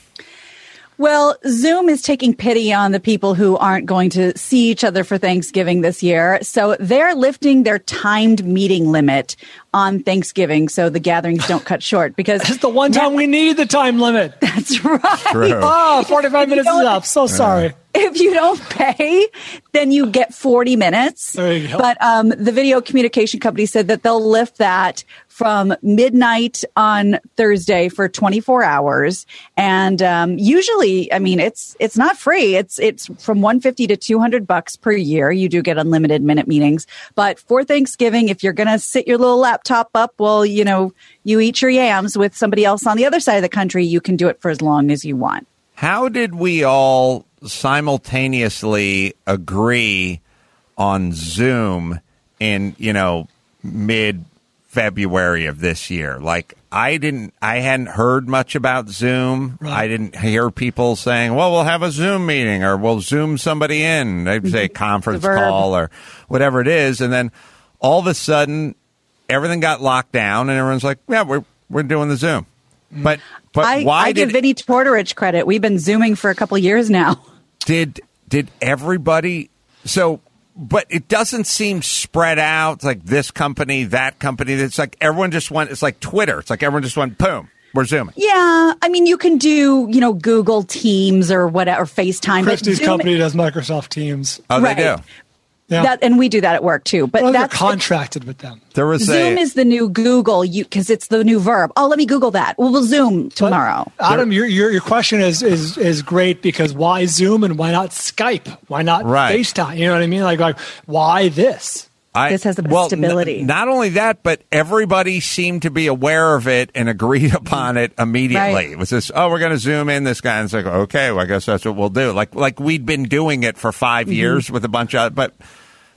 Well, Zoom is taking pity on the people who aren't going to see each other for Thanksgiving this year. So they're lifting their timed meeting limit on Thanksgiving so the gatherings don't cut short because It's the one time we need the time limit. that's right. True. Oh, forty-five minutes is don't- up. So sorry. If you don't pay, then you get forty minutes. There you go. But um, the video communication company said that they'll lift that from midnight on Thursday for twenty-four hours. And um, usually, I mean, it's it's not free. It's it's from one hundred fifty to two hundred bucks per year. You do get unlimited minute meetings. But for Thanksgiving, if you're going to sit your little laptop up while, you know, you eat your yams with somebody else on the other side of the country, you can do it for as long as you want. How did we all simultaneously agree on Zoom in, you know, mid February of this year? Like, I didn't, I hadn't heard much about Zoom. Right. I didn't hear people saying, well, we'll have a Zoom meeting or we'll Zoom somebody in. They'd say conference The verb. call or whatever it is. And then all of a sudden, everything got locked down and everyone's like, yeah, we're, we're doing the Zoom. But, but I, why I did give Vinny Tortorich credit. We've been Zooming for a couple years now. Did did everybody so but it doesn't seem spread out. It's like this company, that company. It's like everyone just went it's like Twitter. It's like everyone just went boom, we're Zooming. Yeah, I mean, you can do, you know, Google Teams or whatever, or FaceTime. but Christie's Zoom- company does Microsoft Teams. Oh, Right. they do. Yeah. That, and we do that at work too. But Well, they're that's contracted with them. There was Zoom a is the new Google, you because it's the new verb. Oh, let me Google that. Well, we'll Zoom tomorrow. But, Adam, your, your your question is is is great because why Zoom and why not Skype? Why not Right. FaceTime? You know what I mean? Like like why this? I, This has the best well, n- stability. not only that, but everybody seemed to be aware of it and agreed upon it immediately. Right. It was this, oh, we're going to Zoom in this guy. And it's like, okay, well, I guess that's what we'll do. Like, like we'd been doing it for five Mm-hmm. years with a bunch of, but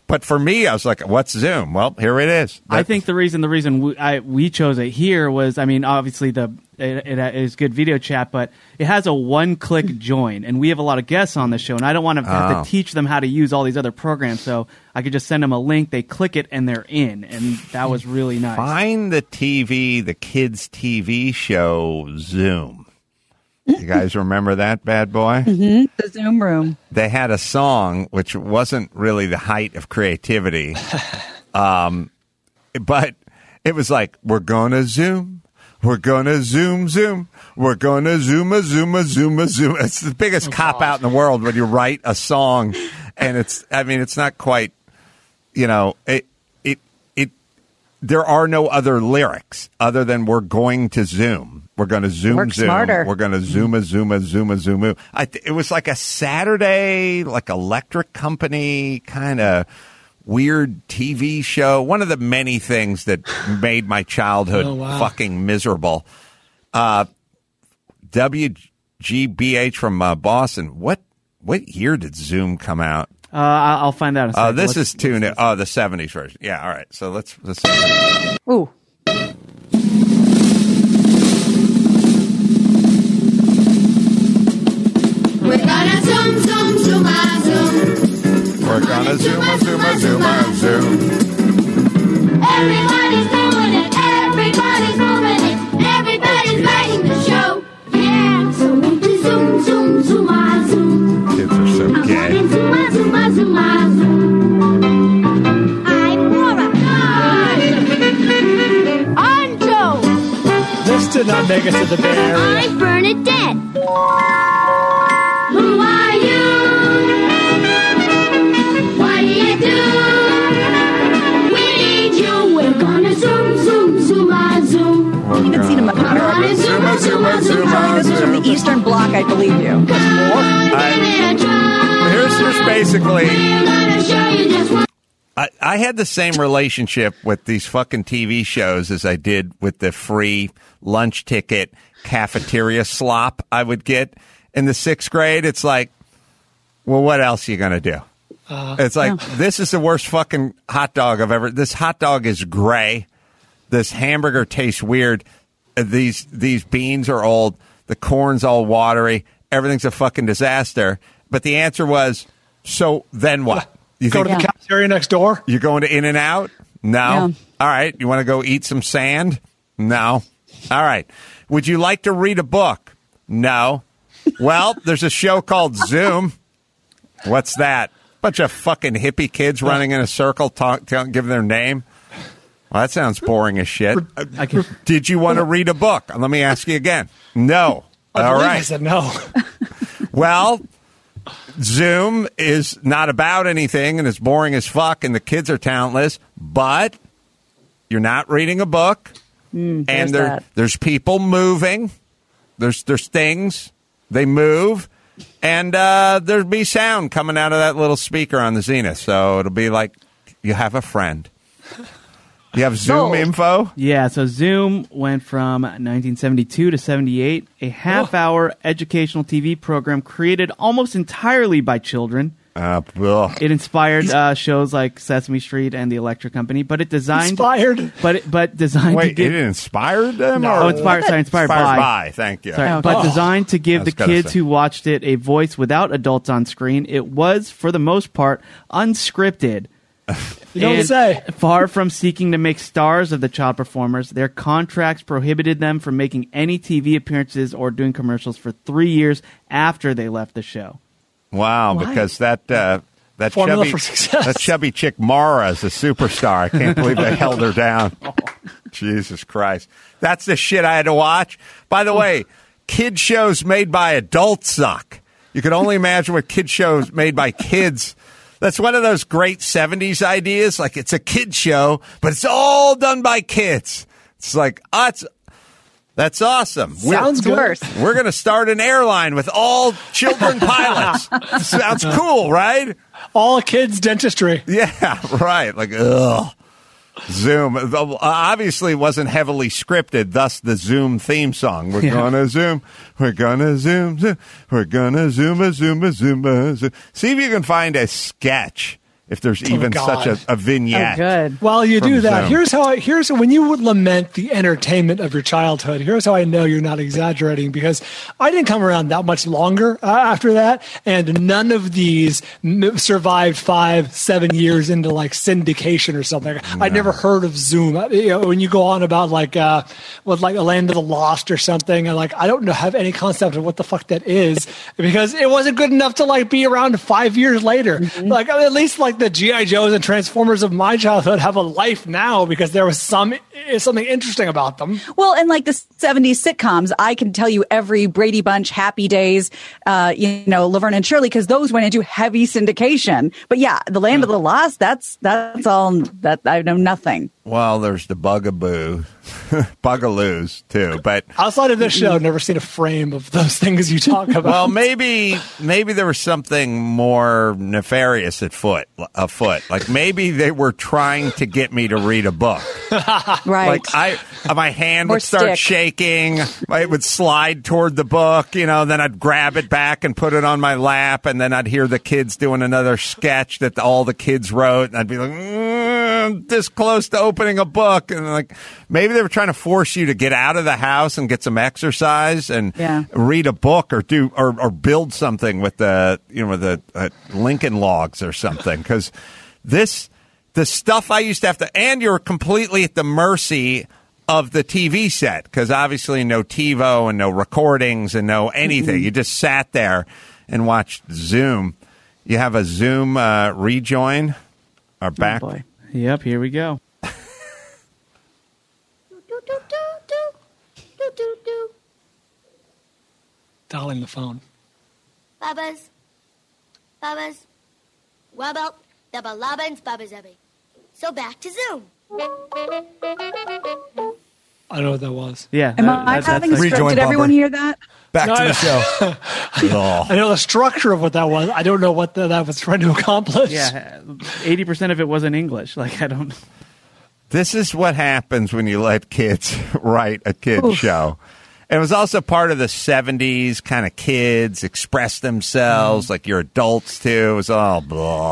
But for me, I was like, what's Zoom? Well, here it is. I think the reason the reason we, I, we chose it here was, I mean, obviously the it, it is good video chat, but it has a one-click join, and we have a lot of guests on the show, and I don't want to have Oh. to teach them how to use all these other programs, so I could just send them a link, they click it, and they're in, and that was really nice. Find the T V, the kids' T V show Zoom. You guys remember that bad boy? Mm-hmm. The Zoom room. They had a song which wasn't really the height of creativity, um, but it was like, we're going to Zoom. We're going to Zoom, Zoom. We're going to Zoom, a Zoom, a Zoom, a Zoom. It's the biggest Oh, cop God. out in the world when you write a song. And it's, I mean, it's not quite, you know, it, it, it, there are no other lyrics other than we're going to Zoom. We're going to Zoom, Work Zoom. smarter. We're going to Zoom, a Zoom, a Zoom, a Zoom. a. I th- it was like a Saturday, like electric company kind of weird T V show. One of the many things that made my childhood Oh, wow. fucking miserable. Uh, W G B H from uh, Boston. What what year did Zoom come out? Uh, I- I'll find out in a Oh, second. this Let's- is too new. Oh, the seventies version. Yeah, all right. So let's let's. Ooh. We're gonna zoom, zoom, zoom, ah, zoom. We're gonna zoom, a zoom, a zoom, a zoom. Everybody's doing it, everybody's moving it, everybody's making the show. Yeah, so won't you zoom, zoom, zoom, ah, zoom. Kids are so I'm gay. walking zoom, ah, zoom, ah, zoom, ah, zoom. I'm Laura. I'm Joe. This did not make it to the Bay Area. I'm Bernadette. Who are you? What do you do? We need you. We're gonna zoom, zoom, zoom, ah, zoom. We're Even seen them. gonna Gonna zoom, a zoom, a zoom, a This was from the zoom. Eastern Bloc, I believe you. Here's here's basically. We're gonna show you just what. I, I had the same relationship with these fucking T V shows as I did with the free lunch ticket cafeteria slop I would get in the sixth grade. It's like, well, what else are you going to do? Uh, It's like, this is the worst fucking hot dog I've ever. This hot dog is gray. This hamburger tastes weird. Uh, These these beans are old. The corn's all watery. Everything's a fucking disaster. But the answer was, so then what? You Go to think the cafeteria next door. you're going to In-N-Out? No. Yeah. All right. You want to go eat some sand? No. All right. Would you like to read a book? No. Well, there's a show called Zoom. What's that? Bunch of fucking hippie kids running in a circle, talk, tell, giving their name. Well, that sounds boring as shit. I can, Did you want to read a book? Let me ask you again. No. I All believe I right. said no. Well, Zoom is not about anything and it's boring as fuck and the kids are talentless, but you're not reading a book there's and there, that. there's people moving. There's there's things. They move. And uh, there'll be sound coming out of that little speaker on the Zenith. So it'll be like you have a friend. You have Zoom Sold. info? yeah, so Zoom went from nineteen seventy-two to seventy-eight, a half-hour educational T V program created almost entirely by children. Uh, ugh. It inspired uh, shows like Sesame Street and The Electric Company, but it designed, Inspired. but it, but designed to Wait, give. it inspired them? No. Or? Oh, inspired, sorry, inspired, Inspired by. by. Thank you. Sorry, Oh, but okay. designed to give I the was gonna kids say. who watched it a voice without adults on screen. It was, for the most part, unscripted. You don't And say. Far from seeking to make stars of the child performers, their contracts prohibited them from making any T V appearances or doing commercials for three years after they left the show. Wow, because that uh, that Formula chubby for success. that chubby chick Mara is a superstar. I can't believe they held her down. Jesus Christ, that's the shit I had to watch. By the way, kid shows made by adults suck. You can only imagine what kid shows made by kids. That's one of those great seventies ideas. Like it's a kid show, but it's all done by kids. It's like, oh, it's, that's awesome. We're- Sounds It's good. worse. we're going to start an airline with all children pilots. Sounds cool, right? All kids dentistry. Yeah, right. Like, ugh. Zoom. Uh, Obviously wasn't heavily scripted, thus the Zoom theme song. We're Yeah. gonna zoom. We're gonna zoom. zoom. We're gonna zoom a zoom a zoom a zoom. See if you can find a sketch if there's even God. such a, a vignette. Oh, good. While you From do that, Zoom. here's how I, here's when you would lament the entertainment of your childhood. Here's how I know you're not exaggerating, because I didn't come around that much longer uh, after that, and none of these m- survived five, seven years into like syndication or something. No. I'd never heard of Zoom. Uh, You know, when you go on about like uh, with like a Land of the Lost or something, and like I don't know have any concept of what the fuck that is, because it wasn't good enough to like be around five years later. Mm-hmm. Like at least like the G I Joes and Transformers of my childhood have a life now because there was some something interesting about them. Well, and like the seventies sitcoms, I can tell you every Brady Bunch, Happy Days, uh, you know, Laverne and Shirley, because those went into heavy syndication. But yeah, the Land of the Lost, that's that's all that I know nothing. Well, there's the Bugaboo, Bugaloos too, but Outside of this show, I've never seen a frame of those things you talk about. well, maybe maybe there was something more nefarious at foot afoot. Like maybe they were trying to get me to read a book. Right. Like I, my hand Or would start stick. shaking. It would slide toward the book, you know. Then I'd grab it back and put it on my lap, and then I'd hear the kids doing another sketch that all the kids wrote, and I'd be like, mm, this close to opening a book, and like maybe they were trying to force you to get out of the house and get some exercise and Yeah. read a book or do or, or build something with the you know with the uh, Lincoln Logs or something, because this. The stuff I used to have to, and you're completely at the mercy of the T V set, because obviously no TiVo and no recordings and no anything. Mm-hmm. You just sat there and watched Zoom. You have a Zoom uh, rejoin or back. Oh boy. Yep, here we go. Do, do, do, do. Do, do, do. Dialing the phone. Babas. Babas. Wubble. Double lobbins. Babas every. So back to Zoom. I don't know what that was. Yeah. Am that- I that- having a that's Rejoin stroke? Did everyone bumper. hear that? Back No, to I- the show. Oh. I know the structure of what that was. I don't know what the, that was trying to accomplish. yeah, eighty percent of it was in English. Like, I don't. This is what happens when you let kids write a kid show. It was also part of the seventies kind of kids express themselves Mm. like you're adults too. It was all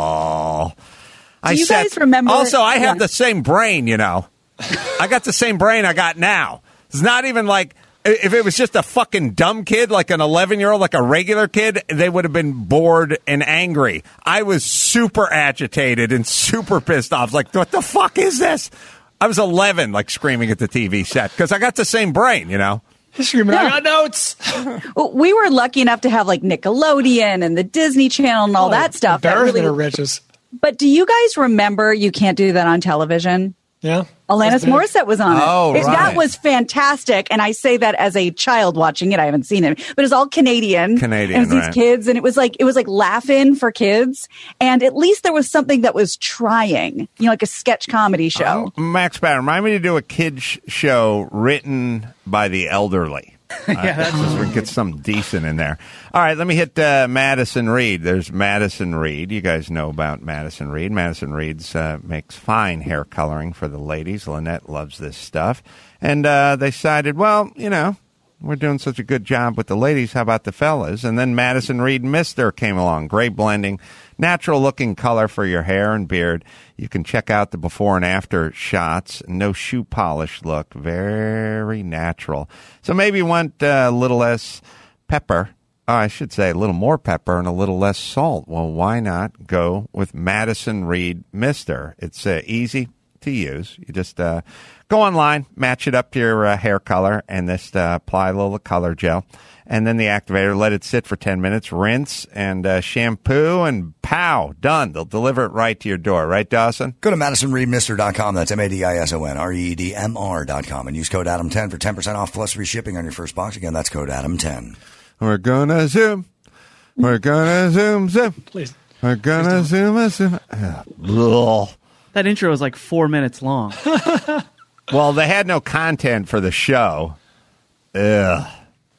blah. I you sat- guys remember- Also, I have yeah. the same brain, you know. I got the same brain I got now. It's not even like if it was just a fucking dumb kid, like an eleven-year-old, like a regular kid, they would have been bored and angry. I was super agitated and super pissed off. Like, what the fuck is this? I was eleven, like screaming at the T V set because I got the same brain, you know. Screaming, I Yeah. got notes. Well, we were lucky enough to have like Nickelodeon and the Disney Channel and all that stuff. That Embarrassment really- of riches. But do you guys remember You Can't Do That on Television? Yeah. Alanis That's big. Morissette was on it. Oh, It- right. That was fantastic. And I say that as a child watching it. I haven't seen it, but it's all Canadian. Canadian, And it was right. these kids, and it was like it was like laughing for kids. And at least there was something that was trying, you know, like a sketch comedy show. Um, Max Power, remind me to do a kids sh- show written by the elderly. Yeah, that's Uh, we can get something decent in there. All right, let me hit uh, Madison Reed. There's Madison Reed. You guys know about Madison Reed. Madison Reed's uh, makes fine hair coloring for the ladies. Lynette loves this stuff. And uh, they decided, well, you know, we're doing such a good job with the ladies. How about the fellas? And then Madison Reed Mister came along. Great blending, natural looking color for your hair and beard. You can check out the before and after shots. No shoe polish look. Very natural. So maybe you want uh, a little less pepper. Oh, I should say a little more pepper and a little less salt. Well, why not go with Madison Reed Mister? It's uh, easy to use. You just uh, go online, match it up to your uh, hair color, and just uh, apply a little color gel. And then the activator, let it sit for ten minutes, rinse, and uh, shampoo, and pow, done. They'll deliver it right to your door. Right, Dawson? Go to madison reed mister dot com. That's M A D I S O N R E E D M R dot com. And use code Adam ten for ten percent off plus free shipping on your first box. Again, that's code Adam ten. We're gonna zoom. We're gonna zoom, zoom. Please. We're gonna zoom, a zoom. Uh, blah. That intro was like four minutes long. Well, they had no content for the show. Ugh.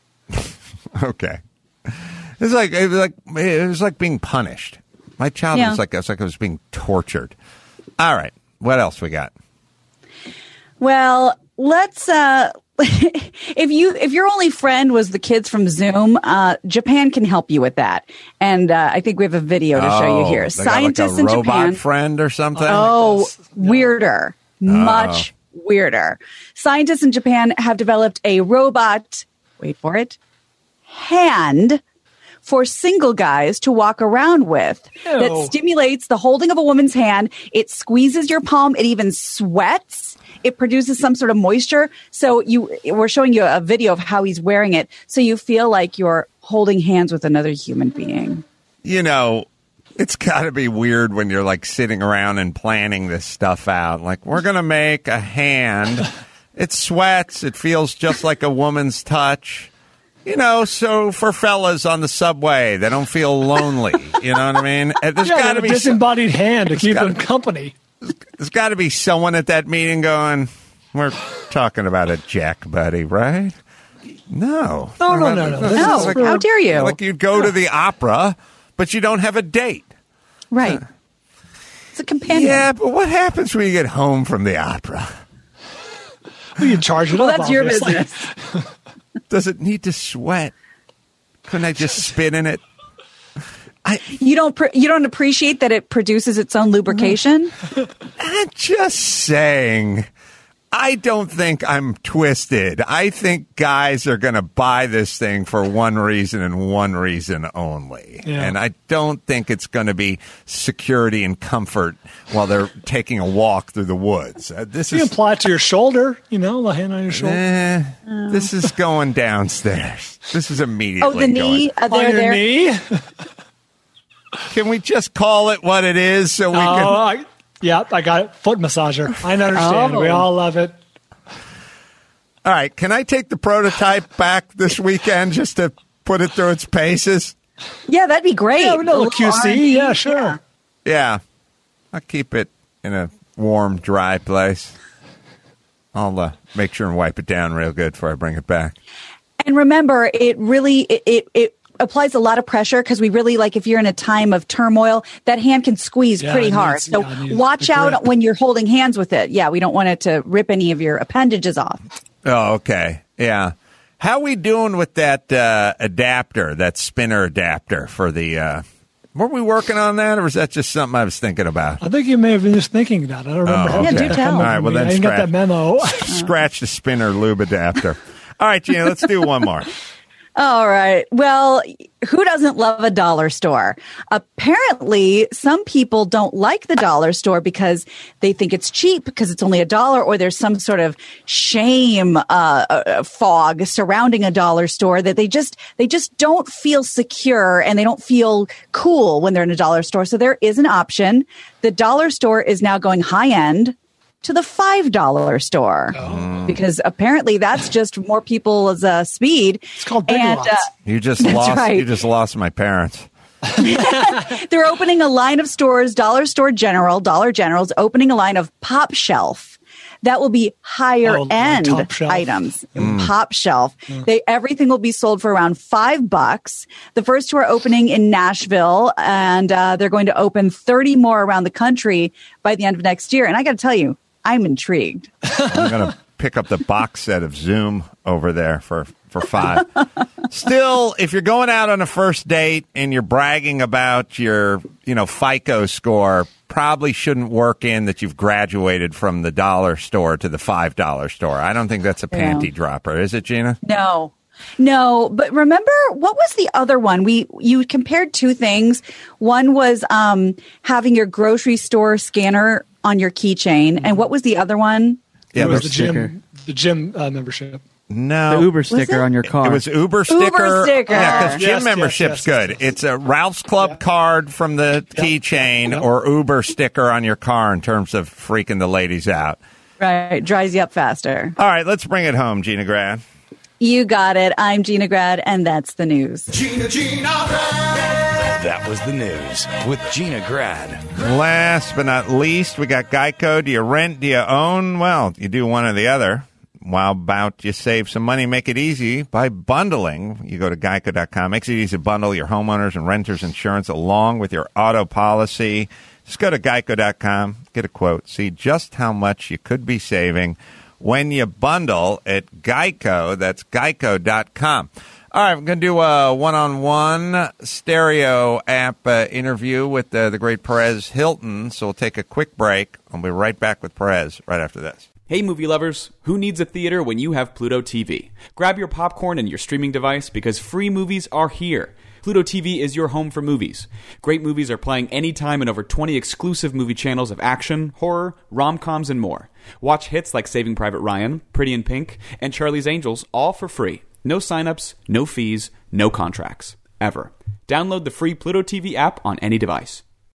Okay. It's like it was like it was like being punished. My child Yeah. was like it was like I was being tortured. All right. What else we got? Well, let's uh if you if your only friend was the kids from Zoom, uh, Japan can help you with that. And uh, I think we have a video to show you here. Oh, they got Scientists like a in robot Japan. friend or something. Oh, weirder, much weirder. Scientists in Japan have developed a robot. Wait for it. Hand for single guys to walk around with Ew. that stimulates the holding of a woman's hand. It squeezes your palm. It even sweats. It produces some sort of moisture. So you, we're showing you a video of how he's wearing it. So you feel like you're holding hands with another human being. You know, it's got to be weird when you're like sitting around and planning this stuff out. Like, we're going to make a hand. It sweats. It feels just like a woman's touch. You know, so for fellas on the subway, they don't feel lonely. You know what I mean? And There's Yeah, got to a be disembodied hand to keep gotta- them company. there's got to be someone at that meeting going, "We're talking about a Jack buddy, right?" No, No, no, no, no. This No, is how for- dare you? Like you'd go to the opera, but you don't have a date. Right. It's a companion. Yeah, but what happens when you get home from the opera? Well, you charge it Well, up. that's your obviously. business. Does it need to sweat? Couldn't I just spit in it? You don't pr- you don't appreciate that it produces its own lubrication? I'm just saying. I don't think I'm twisted. I think guys are going to buy this thing for one reason and one reason only. Yeah. And I don't think it's going to be security and comfort while they're taking a walk through the woods. Uh, this You can is apply it to your shoulder, you know, the hand on your shoulder. eh, this is going downstairs. This is immediately Oh, the knee. going. Uh, On there, your there. knee? Can we just call it what it is so we Oh, can I, yeah, I got it. Foot massager. I understand. Oh. We all love it. All right, can I take the prototype back this weekend just to put it through its paces? Yeah, that'd be great. Yeah, we know A the little Q C. R and D. Yeah, sure. Yeah. I'll keep it in a warm, dry place. I'll uh, make sure and wipe it down real good before I bring it back. And remember, it really it it, it applies a lot of pressure because we really like if you're in a time of turmoil, that hand can squeeze Yeah, pretty it hard. needs- So yeah, it needs watch the out grip. when you're holding hands with it. Yeah, we don't want it to rip any of your appendages off. Oh, okay. Yeah. How we doing with that uh, adapter, that spinner adapter for the... Uh, were we working on that, or was that just something I was thinking about? I think you may have been just thinking that. I don't remember. Oh, having okay. Yeah, do that tell. come All over right, well, me. then I didn't get that scratch. memo. Scratch the spinner lube adapter. All right, Gina, let's do one more. All right. Well, who doesn't love a dollar store? Apparently, some people don't like the dollar store because they think it's cheap because it's only a dollar, or there's some sort of shame uh, uh, fog surrounding a dollar store that they just they just don't feel secure and they don't feel cool when they're in a dollar store. So there is an option. The dollar store is now going high end to the five dollar store because apparently that's just more people's uh, speed. It's called Big and, Lots. uh, You just That's lost. right. You just lost my parents. They're opening a line of stores, Dollar Store General, Dollar General's opening a line of Pop Shelf. That will be higher Oh, like end top shelf. items. Pop Shelf. They everything will be sold for around five bucks. The first two are opening in Nashville, and uh, they're going to open thirty more around the country by the end of next year. And I got to tell you, I'm intrigued. I'm going to pick up the box set of Zoom over there for, for five. Still, if you're going out on a first date and you're bragging about your, you know, FICO score, probably shouldn't work in that you've graduated from the dollar store to the five dollar store. I don't think that's a panty Yeah. dropper, is it, Gina? No. No, but remember what was the other one? We you compared two things. One was um, having your grocery store scanner on your keychain, and what was the other one? Yeah, it was but- the sticker. gym, the gym uh, membership. No. The Uber sticker it? on your car. It was Uber sticker. sticker. Yeah, because Yes, gym yes, membership's yes, good. yes, yes. It's a Ralph's Club card from the keychain yeah. or Uber sticker on your car in terms of freaking the ladies out. Right, dries you up faster. All right, let's bring it home, Gina Grad. You got it. I'm Gina Grad, and that's the news. Gina, Gina Grad. That was the news with Gina Grad. Last but not least, we got Geico. Do you rent? Do you own? Well, you do one or the other. While about you save some money, make it easy by bundling. You go to geico dot com. Makes it easy to bundle your homeowners and renters insurance along with your auto policy. Just go to geico dot com, get a quote, see just how much you could be saving when you bundle at Geico. That's geico dot com. All right, I'm going to do a one-on-one stereo app uh, interview with uh, the great Perez Hilton. So we'll take a quick break. I'll be right back with Perez right after this. Hey, movie lovers. Who needs a theater when you have Pluto T V? Grab your popcorn and your streaming device because free movies are here. Pluto T V is your home for movies. Great movies are playing anytime in over twenty exclusive movie channels of action, horror, rom-coms, and more. Watch hits like Saving Private Ryan, Pretty in Pink, and Charlie's Angels all for free. No signups, no fees, no contracts. Ever. Download the free Pluto T V app on any device.